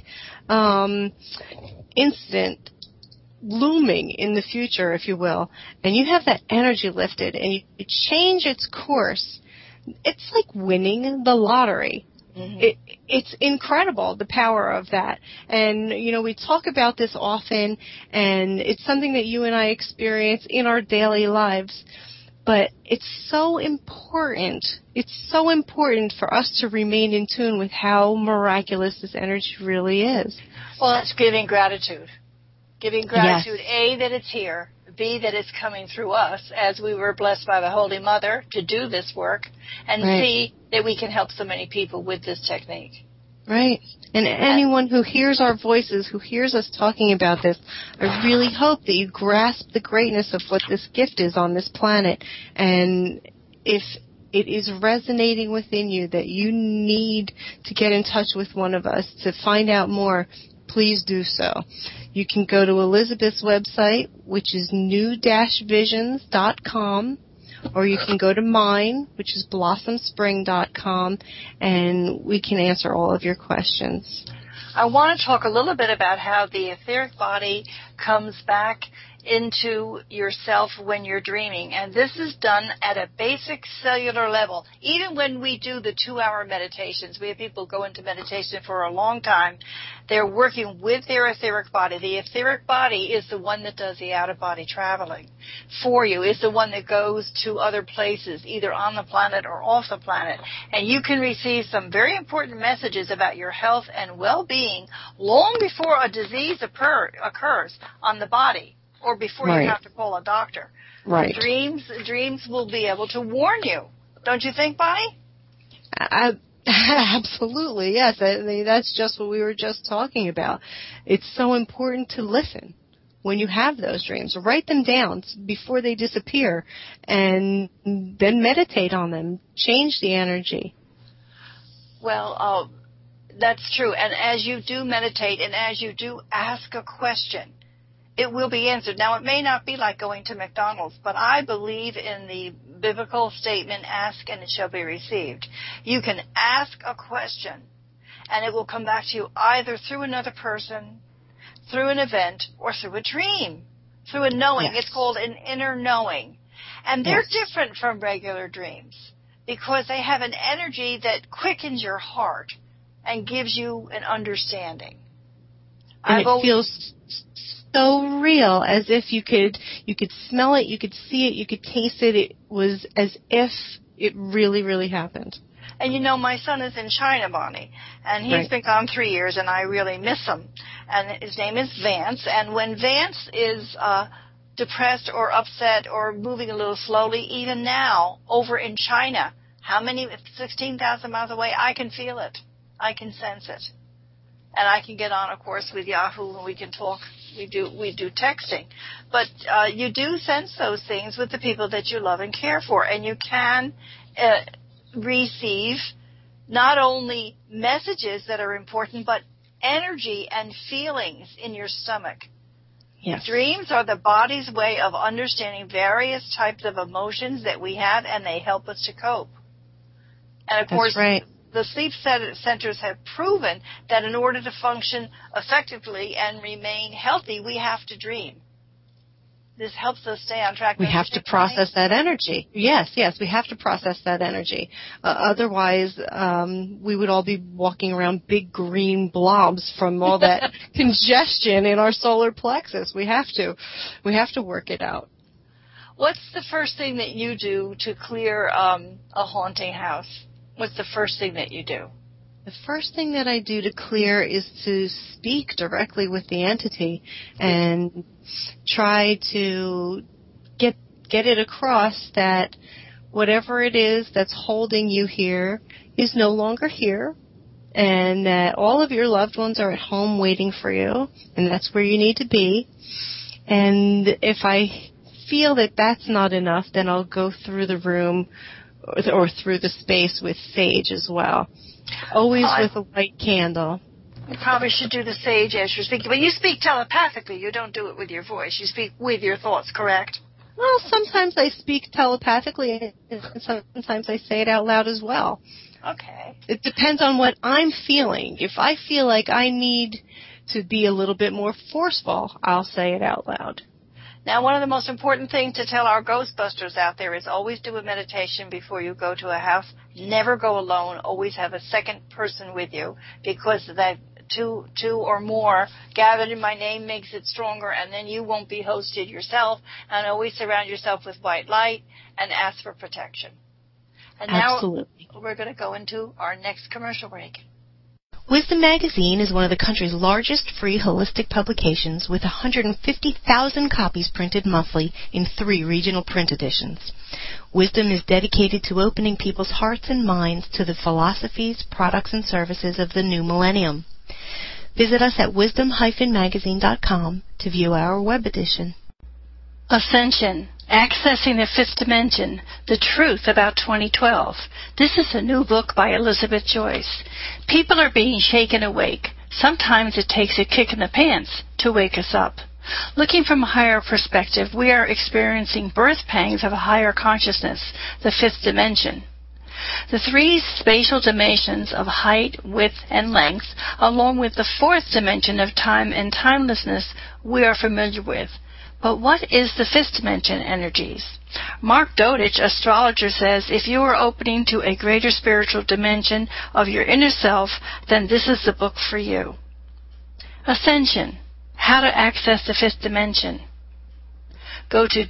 incident looming in the future, if you will, and you have that energy lifted and you change its course, it's like winning the lottery. Mm-hmm. It's incredible, the power of that. And, we talk about this often, and it's something that you and I experience in our daily lives. But it's so important. It's so important for us to remain in tune with how miraculous this energy really is. Well, that's giving gratitude. Giving gratitude, A, that it's here, B, that it's coming through us, as we were blessed by the Holy Mother to do this work, and C, that we can help so many people with this technique. Right. And anyone who hears our voices, who hears us talking about this, I really hope that you grasp the greatness of what this gift is on this planet. And if it is resonating within you that you need to get in touch with one of us to find out more, please do so. You can go to Elizabeth's website, which is new-visions.com, or you can go to mine, which is blossomspring.com, and we can answer all of your questions. I want to talk a little bit about how the etheric body comes back into yourself when you're dreaming. And this is done at a basic cellular level. Even when we do the 2-hour meditations, we have people go into meditation for a long time. They're working with their etheric body. The etheric body is the one that does the out-of-body traveling for you, is the one that goes to other places, either on the planet or off the planet. And you can receive some very important messages about your health and well-being long before a disease occurs on the body, or before you have to call a doctor. Right. Dreams will be able to warn you. Don't you think, Bonnie? Absolutely, yes. That's just what we were just talking about. It's so important to listen when you have those dreams. Write them down before they disappear, and then meditate on them. Change the energy. Well, that's true. And as you do meditate and as you do ask a question, it will be answered. Now, it may not be like going to McDonald's, but I believe in the biblical statement, ask and it shall be received. You can ask a question, and it will come back to you either through another person, through an event, or through a dream, through a knowing. Yes. It's called an inner knowing. And they're different from regular dreams because they have an energy that quickens your heart and gives you an understanding. And it feels so real, as if you could smell it, you could see it, you could taste it. It was as if it really, really happened. And you know, my son is in China, Bonnie, and he's been gone 3 years, and I really miss him. And his name is Vance, and when Vance is depressed or upset or moving a little slowly, even now, over in China, 16,000 miles away, I can feel it. I can sense it. And I can get on, of course, with Yahoo, and we can talk. We do texting. But you do sense those things with the people that you love and care for, and you can receive not only messages that are important, but energy and feelings in your stomach. Yes. Dreams are the body's way of understanding various types of emotions that we have, and they help us to cope. And of course, the sleep centers have proven that in order to function effectively and remain healthy, we have to dream. This helps us stay on track. We have to process that energy. Yes, we have to process that energy. Otherwise, we would all be walking around big green blobs from all that congestion in our solar plexus. We have to work it out. What's the first thing that you do to clear a haunting house? What's the first thing that you do? The first thing that I do to clear is to speak directly with the entity and try to get it across that whatever it is that's holding you here is no longer here, and that all of your loved ones are at home waiting for you, and that's where you need to be. And if I feel that that's not enough, then I'll go through the room or through the space with sage as well. Always with a white candle. You probably should do the sage as you're speaking. But you speak telepathically. You don't do it with your voice. You speak with your thoughts, correct? Well, sometimes I speak telepathically, and sometimes I say it out loud as well. Okay. It depends on what I'm feeling. If I feel like I need to be a little bit more forceful, I'll say it out loud. Now, one of the most important things to tell our Ghostbusters out there is always do a meditation before you go to a house. Never go alone. Always have a second person with you, because that two or more gathered in my name makes it stronger, and then you won't be hosted yourself. And always surround yourself with white light and ask for protection. And Absolutely. Now we're going to go into our next commercial break. Wisdom Magazine is one of the country's largest free holistic publications, with 150,000 copies printed monthly in 3 regional print editions. Wisdom is dedicated to opening people's hearts and minds to the philosophies, products, and services of the new millennium. Visit us at wisdom-magazine.com to view our web edition. Ascension. Accessing the Fifth Dimension, The Truth About 2012. This is a new book by Elizabeth Joyce. People are being shaken awake. Sometimes it takes a kick in the pants to wake us up. Looking from a higher perspective, we are experiencing birth pangs of a higher consciousness, the Fifth Dimension. The 3 spatial dimensions of height, width, and length, along with the 4th dimension of time and timelessness, we are familiar with. But what is the 5th dimension energies? Mark Dodich, astrologer, says if you are opening to a greater spiritual dimension of your inner self, then this is the book for you. Ascension. How to access the 5th dimension. Go to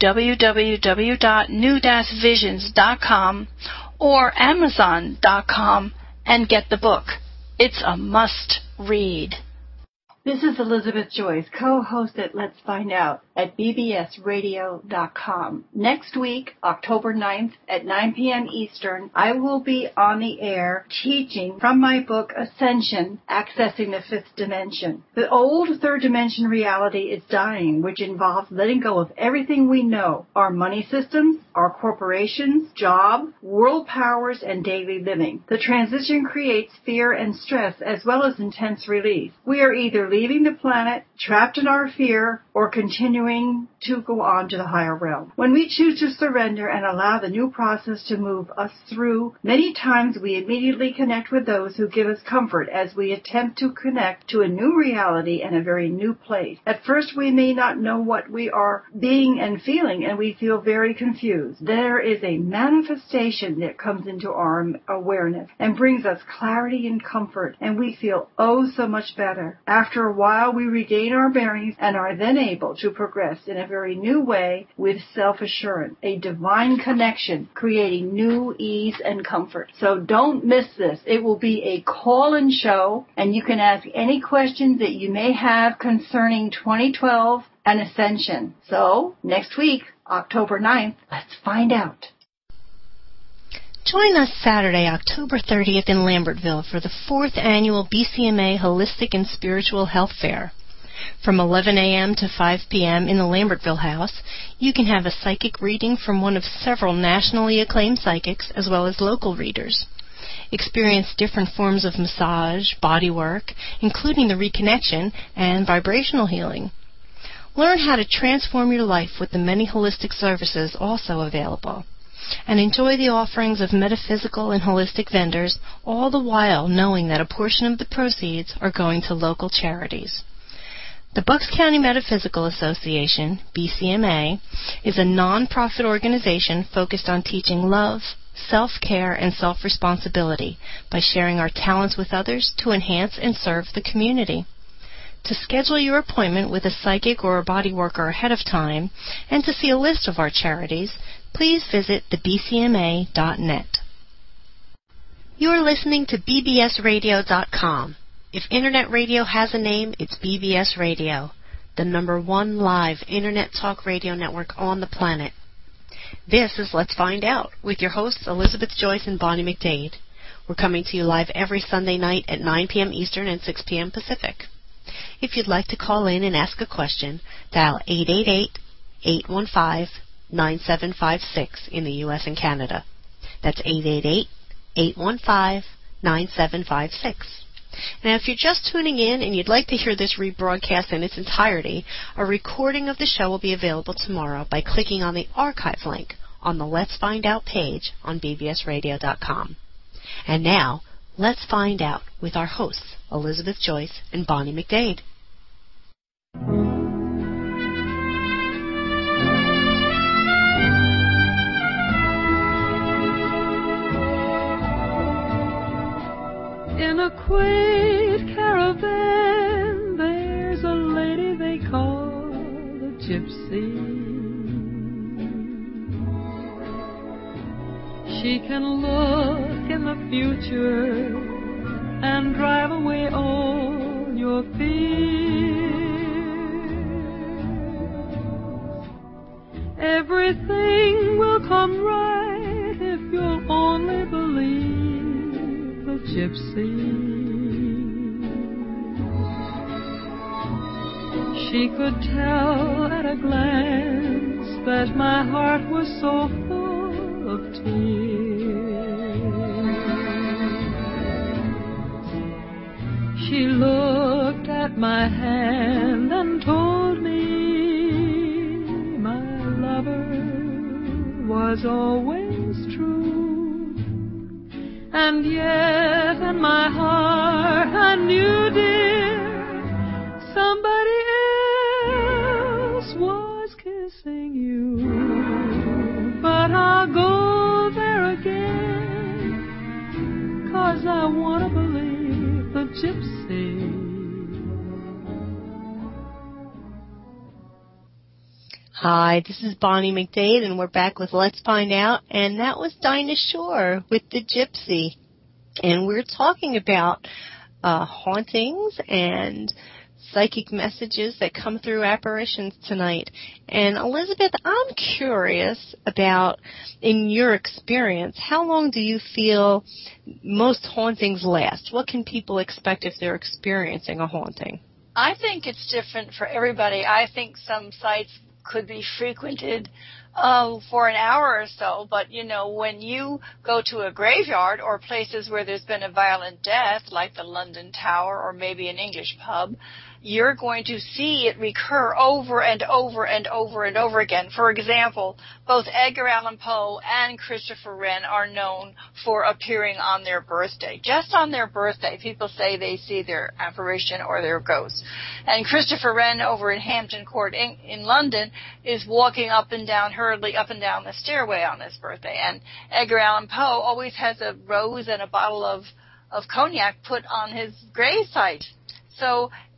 www.new-visions.com or Amazon.com and get the book. It's a must-read. This is Elizabeth Joyce, co-host at Let's Find Out at bbsradio.com. Next week, October 9th at 9 p.m. Eastern, I will be on the air teaching from my book, Ascension, Accessing the Fifth Dimension. The old third dimension reality is dying, which involves letting go of everything we know, our money systems, our corporations, job, world powers, and daily living. The transition creates fear and stress as well as intense release. We are either leaving the planet, trapped in our fear, or continuing to go on to the higher realm. When we choose to surrender and allow the new process to move us through, many times we immediately connect with those who give us comfort as we attempt to connect to a new reality and a very new place. At first we may not know what we are being and feeling, and we feel very confused. There is a manifestation that comes into our awareness and brings us clarity and comfort, and we feel oh so much better. After After a while, we regain our bearings and are then able to progress in a very new way with self-assurance, a divine connection, creating new ease and comfort. So don't miss this. It will be a call-in show, and you can ask any questions that you may have concerning 2012 and Ascension. So, next week, October 9th, let's find out. Join us Saturday, October 30th in Lambertville for the 4th Annual BCMA Holistic and Spiritual Health Fair. From 11 a.m. to 5 p.m. in the Lambertville House, you can have a psychic reading from one of several nationally acclaimed psychics as well as local readers. Experience different forms of massage, body work, including the reconnection and vibrational healing. Learn how to transform your life with the many holistic services also available. And enjoy the offerings of metaphysical and holistic vendors, all the while knowing that a portion of the proceeds are going to local charities. The Bucks County Metaphysical Association, BCMA, is a non-profit organization focused on teaching love, self-care, and self-responsibility by sharing our talents with others to enhance and serve the community. To schedule your appointment with a psychic or a body worker ahead of time and to see a list of our charities, please visit thebcma.net. You're listening to bbsradio.com. If Internet radio has a name, it's BBS Radio, the #1 live Internet talk radio network on the planet. This is Let's Find Out with your hosts Elizabeth Joyce and Bonnie McDade. We're coming to you live every Sunday night at 9 p.m. Eastern and 6 p.m. Pacific. If you'd like to call in and ask a question, dial 888-815-9756 in the U.S. and Canada. That's 888-815-9756. Now, if you're just tuning in and you'd like to hear this rebroadcast in its entirety, a recording of the show will be available tomorrow by clicking on the archive link on the Let's Find Out page on bbsradio.com. And now, let's find out with our hosts, Elizabeth Joyce and Bonnie McDade. In a quaint caravan, there's a lady they call a gypsy. She can look in the future and drive away all your fears. Everything will come right if you'll only believe the gypsy. She could tell at a glance that my heart was so full of tears. She looked at my hand and told me my lover was always true. And yet in my heart I knew, dear, somebody else was kissing you. But I'll go there again, 'cause I want to believe the gypsy. Hi, this is Bonnie McDade, and we're back with Let's Find Out, and that was Dinah Shore with the Gypsy. And we're talking about hauntings and psychic messages that come through apparitions tonight. And Elizabeth, I'm curious about, in your experience, how long do you feel most hauntings last? What can people expect if they're experiencing a haunting? I think it's different for everybody. I think some sites could be frequented for an hour or so, but, you know, when you go to a graveyard or places where there's been a violent death, like the London Tower or maybe an English pub, you're going to see it recur over and over and over and over again. For example, both Edgar Allan Poe and Christopher Wren are known for appearing on their birthday. Just on their birthday, people say they see their apparition or their ghost. And Christopher Wren over in Hampton Court in London is walking up and down, hurriedly up and down the stairway on his birthday. And Edgar Allan Poe always has a rose and a bottle of cognac put on his grave site. So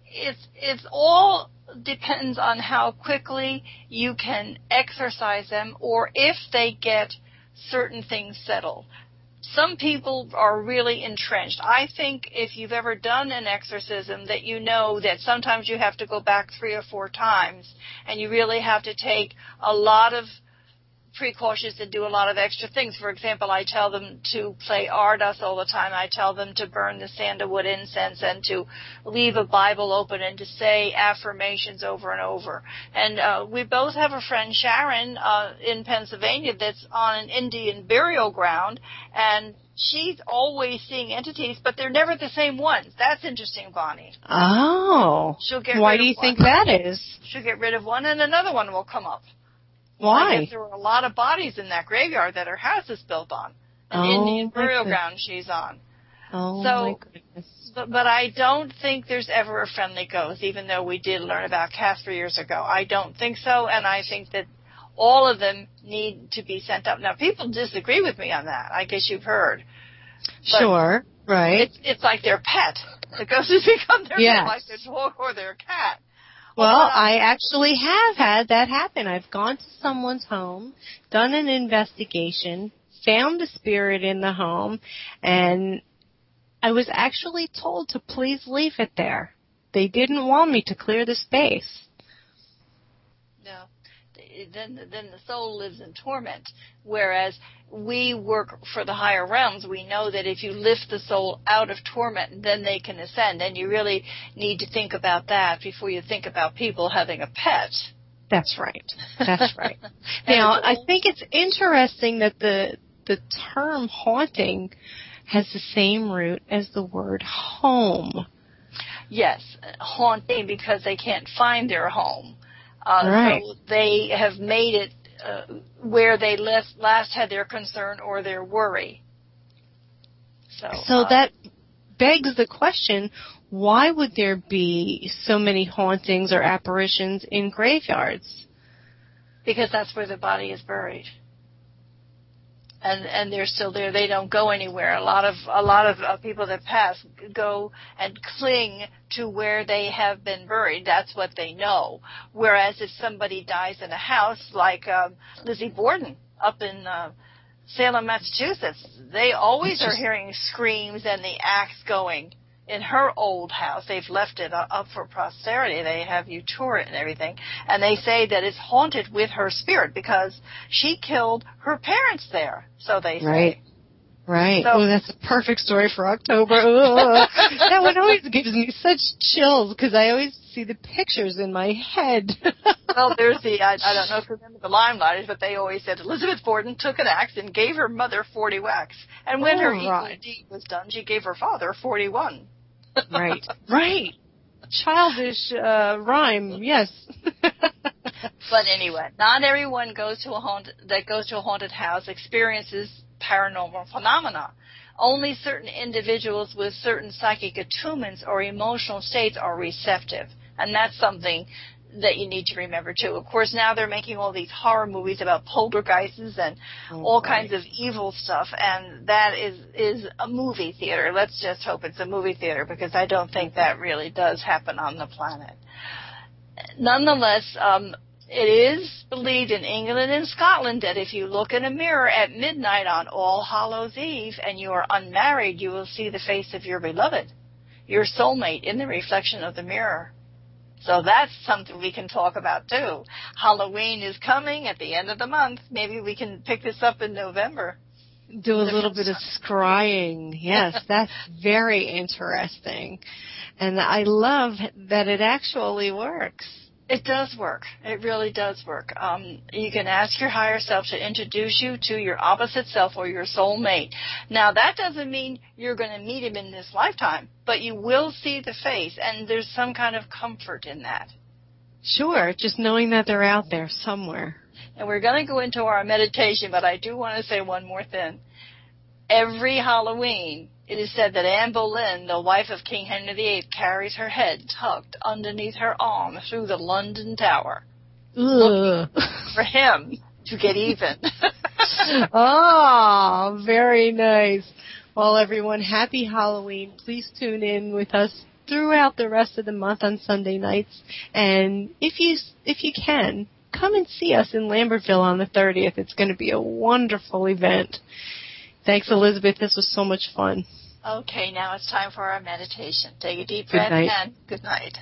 it's all depends on how quickly you can exercise them, or if they get certain things settled. Some people are really entrenched. I think if you've ever done an exorcism, that you know that sometimes you have to go back 3 or 4 times, and you really have to take a lot of precautions and do a lot of extra things. For example, I tell them to play Ardas all the time. I tell them to burn the sandalwood incense and to leave a Bible open and to say affirmations over and over. And we both have a friend, Sharon, in Pennsylvania, that's on an Indian burial ground, and she's always seeing entities, but they're never the same ones. That's interesting, Bonnie. Oh. Why do you think that is? She'll get rid of one, and another one will come up. Why? I guess there were a lot of bodies in that graveyard that her house is built on. An Indian burial ground she's on. Oh, my goodness. But I don't think there's ever a friendly ghost, even though we did learn about Casper years ago. I don't think so, and I think that all of them need to be sent up. Now, people disagree with me on that. I guess you've heard. But sure, right. It's like their pet. The ghosts have become their pet, like their dog or their cat. Well, I actually have had that happen. I've gone to someone's home, done an investigation, found a spirit in the home, and I was actually told to please leave it there. They didn't want me to clear the space. No. Then the soul lives in torment, whereas we work for the higher realms. We know that if you lift the soul out of torment, then they can ascend, and you really need to think about that before you think about people having a pet. That's right. That's right. Now, I think it's interesting that the term haunting has the same root as the word home. Yes, haunting, because they can't find their home. Right. So they have made it where they last had their concern or their worry. So that begs the question, why would there be so many hauntings or apparitions in graveyards? Because that's where the body is buried. And they're still there. They don't go anywhere. A lot of people that pass go and cling to where they have been buried. That's what they know. Whereas if somebody dies in a house, like Lizzie Borden up in Salem, Massachusetts, they always are hearing screams and the axe going. In her old house, they've left it up for posterity. They have you tour it and everything. And they say that it's haunted with her spirit because she killed her parents there, so they say. Right. So, that's a perfect story for October. That one always gives me such chills because I always see the pictures in my head. Well, there's I don't know if you remember the Limelighters, but they always said Elizabeth Borden took an axe and gave her mother 40 whacks. And when her evil deed was done, she gave her father 41. Right. Childish rhyme, yes. But anyway, not everyone that goes to a haunted house experiences paranormal phenomena. Only certain individuals with certain psychic attunements or emotional states are receptive, and that's something that you need to remember too. Of course, now they're making all these horror movies about poltergeists and all kinds of evil stuff, and that is a movie theater. Let's just hope it's a movie theater, because I don't think that really does happen on the planet. Nonetheless, it is believed in England and Scotland that if you look in a mirror at midnight on All Hallows Eve and you are unmarried, you will see the face of your beloved, your soulmate, in the reflection of the mirror. So that's something we can talk about, too. Halloween is coming at the end of the month. Maybe we can pick this up in November. Do a little bit of scrying. Yes, that's very interesting. And I love that it actually works. It does work. It really does work. You can ask your higher self to introduce you to your opposite self or your soulmate. Now, that doesn't mean you're going to meet him in this lifetime, but you will see the face, and there's some kind of comfort in that. Sure, just knowing that they're out there somewhere. And we're going to go into our meditation, but I do want to say one more thing. Every Halloween, it is said that Anne Boleyn, the wife of King Henry VIII, carries her head tucked underneath her arm through the London Tower, looking for him to get even. Oh, very nice. Well, everyone, happy Halloween. Please tune in with us throughout the rest of the month on Sunday nights. And if you can, come and see us in Lambertville on the 30th. It's going to be a wonderful event. Thanks, Elizabeth. This was so much fun. Okay, now it's time for our meditation. Take a deep breath and good night.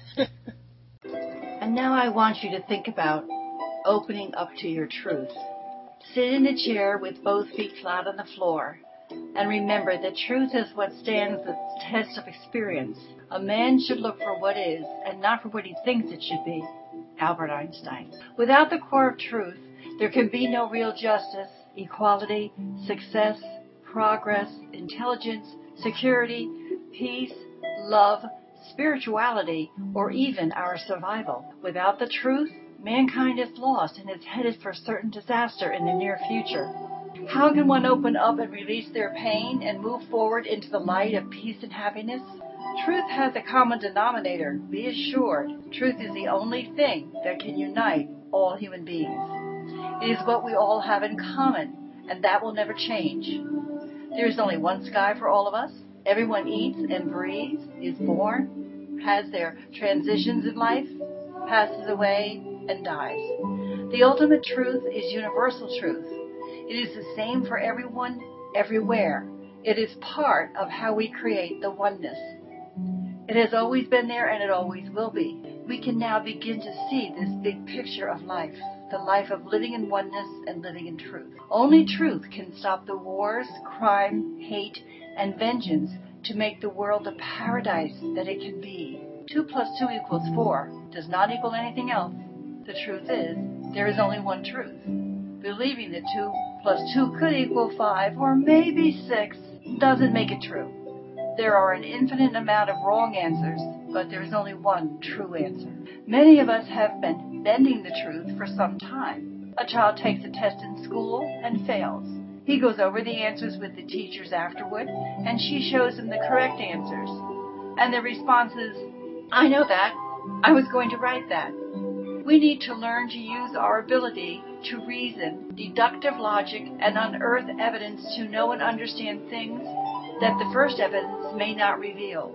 And now I want you to think about opening up to your truth. Sit in a chair with both feet flat on the floor. And remember that truth is what stands the test of experience. A man should look for what is and not for what he thinks it should be. Albert Einstein. Without the core of truth, there can be no real justice, equality, success, progress, intelligence, security, peace, love, spirituality, or even our survival. Without the truth, mankind is lost and is headed for certain disaster in the near future. How can one open up and release their pain and move forward into the light of peace and happiness? Truth has a common denominator. Be assured, truth is the only thing that can unite all human beings. It is what we all have in common, and that will never change. There is only one sky for all of us. Everyone eats and breathes, is born, has their transitions in life, passes away, and dies. The ultimate truth is universal truth. It is the same for everyone, everywhere. It is part of how we create the oneness. It has always been there and it always will be. We can now begin to see this big picture of life, the life of living in oneness and living in truth. Only truth can stop the wars, crime, hate, and vengeance to make the world the paradise that it can be. 2 + 2 = 4 does not equal anything else. The truth is, there is only one truth. Believing that 2 + 2 could equal 5 or maybe 6 doesn't make it true. There are an infinite amount of wrong answers, but there is only one true answer. Many of us have been bending the truth for some time. A child takes a test in school and fails. He goes over the answers with the teachers afterward, and she shows him the correct answers. And the response is, "I know that. I was going to write that." We need to learn to use our ability to reason, deductive logic, and unearth evidence to know and understand things that the first evidence may not reveal.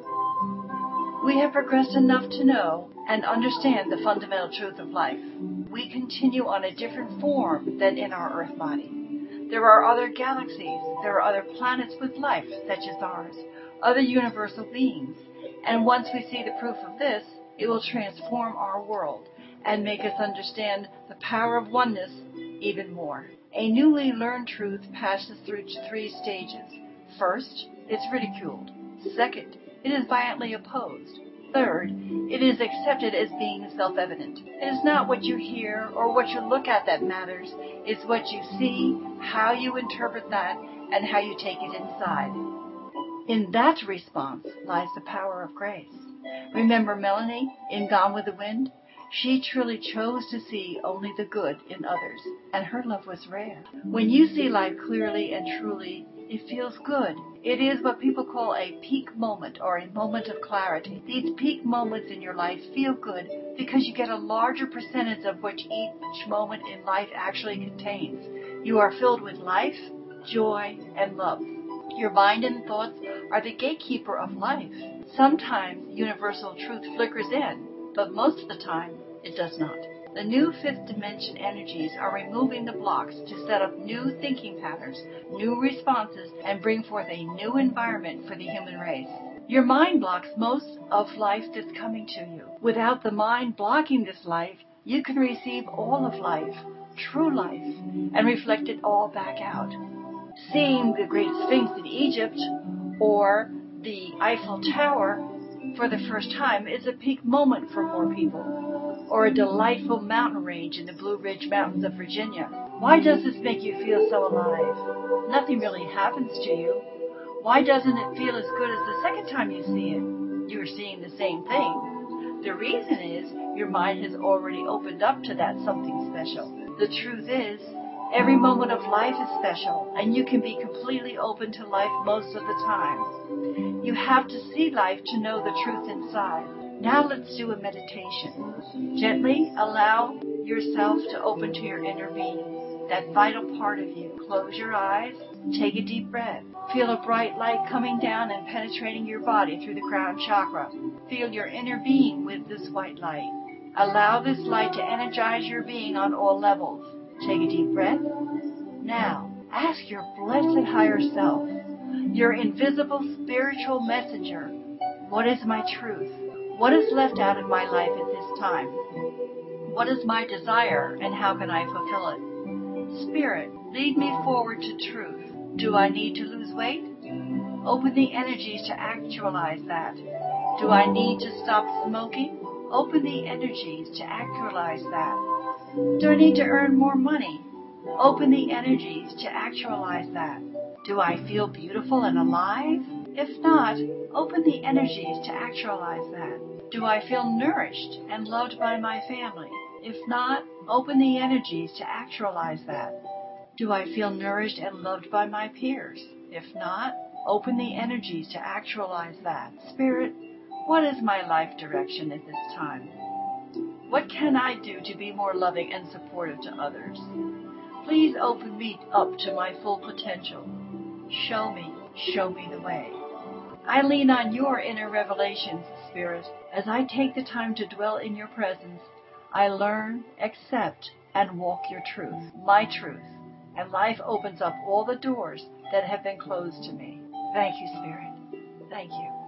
We have progressed enough to know and understand the fundamental truth of life. We continue on a different form than in our earth body. There are other galaxies, there are other planets with life, such as ours, other universal beings, and once we see the proof of this, it will transform our world and make us understand the power of oneness even more. A newly learned truth passes through 3 stages. First, it's ridiculed. Second, it is violently opposed. Third, it is accepted as being self-evident. It is not what you hear or what you look at that matters. It's what you see, how you interpret that, and how you take it inside. In that response lies the power of grace. Remember Melanie in Gone with the Wind? She truly chose to see only the good in others, and her love was rare. When you see life clearly and truly, it feels good. It is what people call a peak moment or a moment of clarity. These peak moments in your life feel good because you get a larger percentage of what each moment in life actually contains. You are filled with life, joy, and love. Your mind and thoughts are the gatekeeper of life. Sometimes universal truth flickers in, but most of the time it does not. The new 5th dimension energies are removing the blocks to set up new thinking patterns, new responses, and bring forth a new environment for the human race. Your mind blocks most of life that's coming to you. Without the mind blocking this life, you can receive all of life, true life, and reflect it all back out. Seeing the Great Sphinx in Egypt or the Eiffel Tower for the first time is a peak moment for more people, or a delightful mountain range in the Blue Ridge Mountains of Virginia. Why does this make you feel so alive? Nothing really happens to you. Why doesn't it feel as good as the second time you see it? You're seeing the same thing. The reason is your mind has already opened up to that something special. The truth is, every moment of life is special, and you can be completely open to life most of the time. You have to see life to know the truth inside. Now let's do a meditation. Gently allow yourself to open to your inner being. that vital part of you. Close your eyes. Take a deep breath. Feel a bright light coming down and penetrating your body through the crown chakra. Feel your inner being with this white light. Allow this light to energize your being on all levels. Take a deep breath. Now, ask your blessed higher self, your invisible spiritual messenger, what is my truth? What is left out of my life at this time? What is my desire and how can I fulfill it? Spirit, lead me forward to truth. Do I need to lose weight? Open the energies to actualize that. Do I need to stop smoking? Open the energies to actualize that. Do I need to earn more money? Open the energies to actualize that. Do I feel beautiful and alive? If not, open the energies to actualize that. Do I feel nourished and loved by my family? If not, open the energies to actualize that. Do I feel nourished and loved by my peers? If not, open the energies to actualize that. Spirit, what is my life direction at this time? What can I do to be more loving and supportive to others? Please open me up to my full potential. Show me the way. I lean on your inner revelations, Spirit. As I take the time to dwell in your presence, I learn, accept, and walk your truth, my truth, and life opens up all the doors that have been closed to me. Thank you, Spirit. Thank you.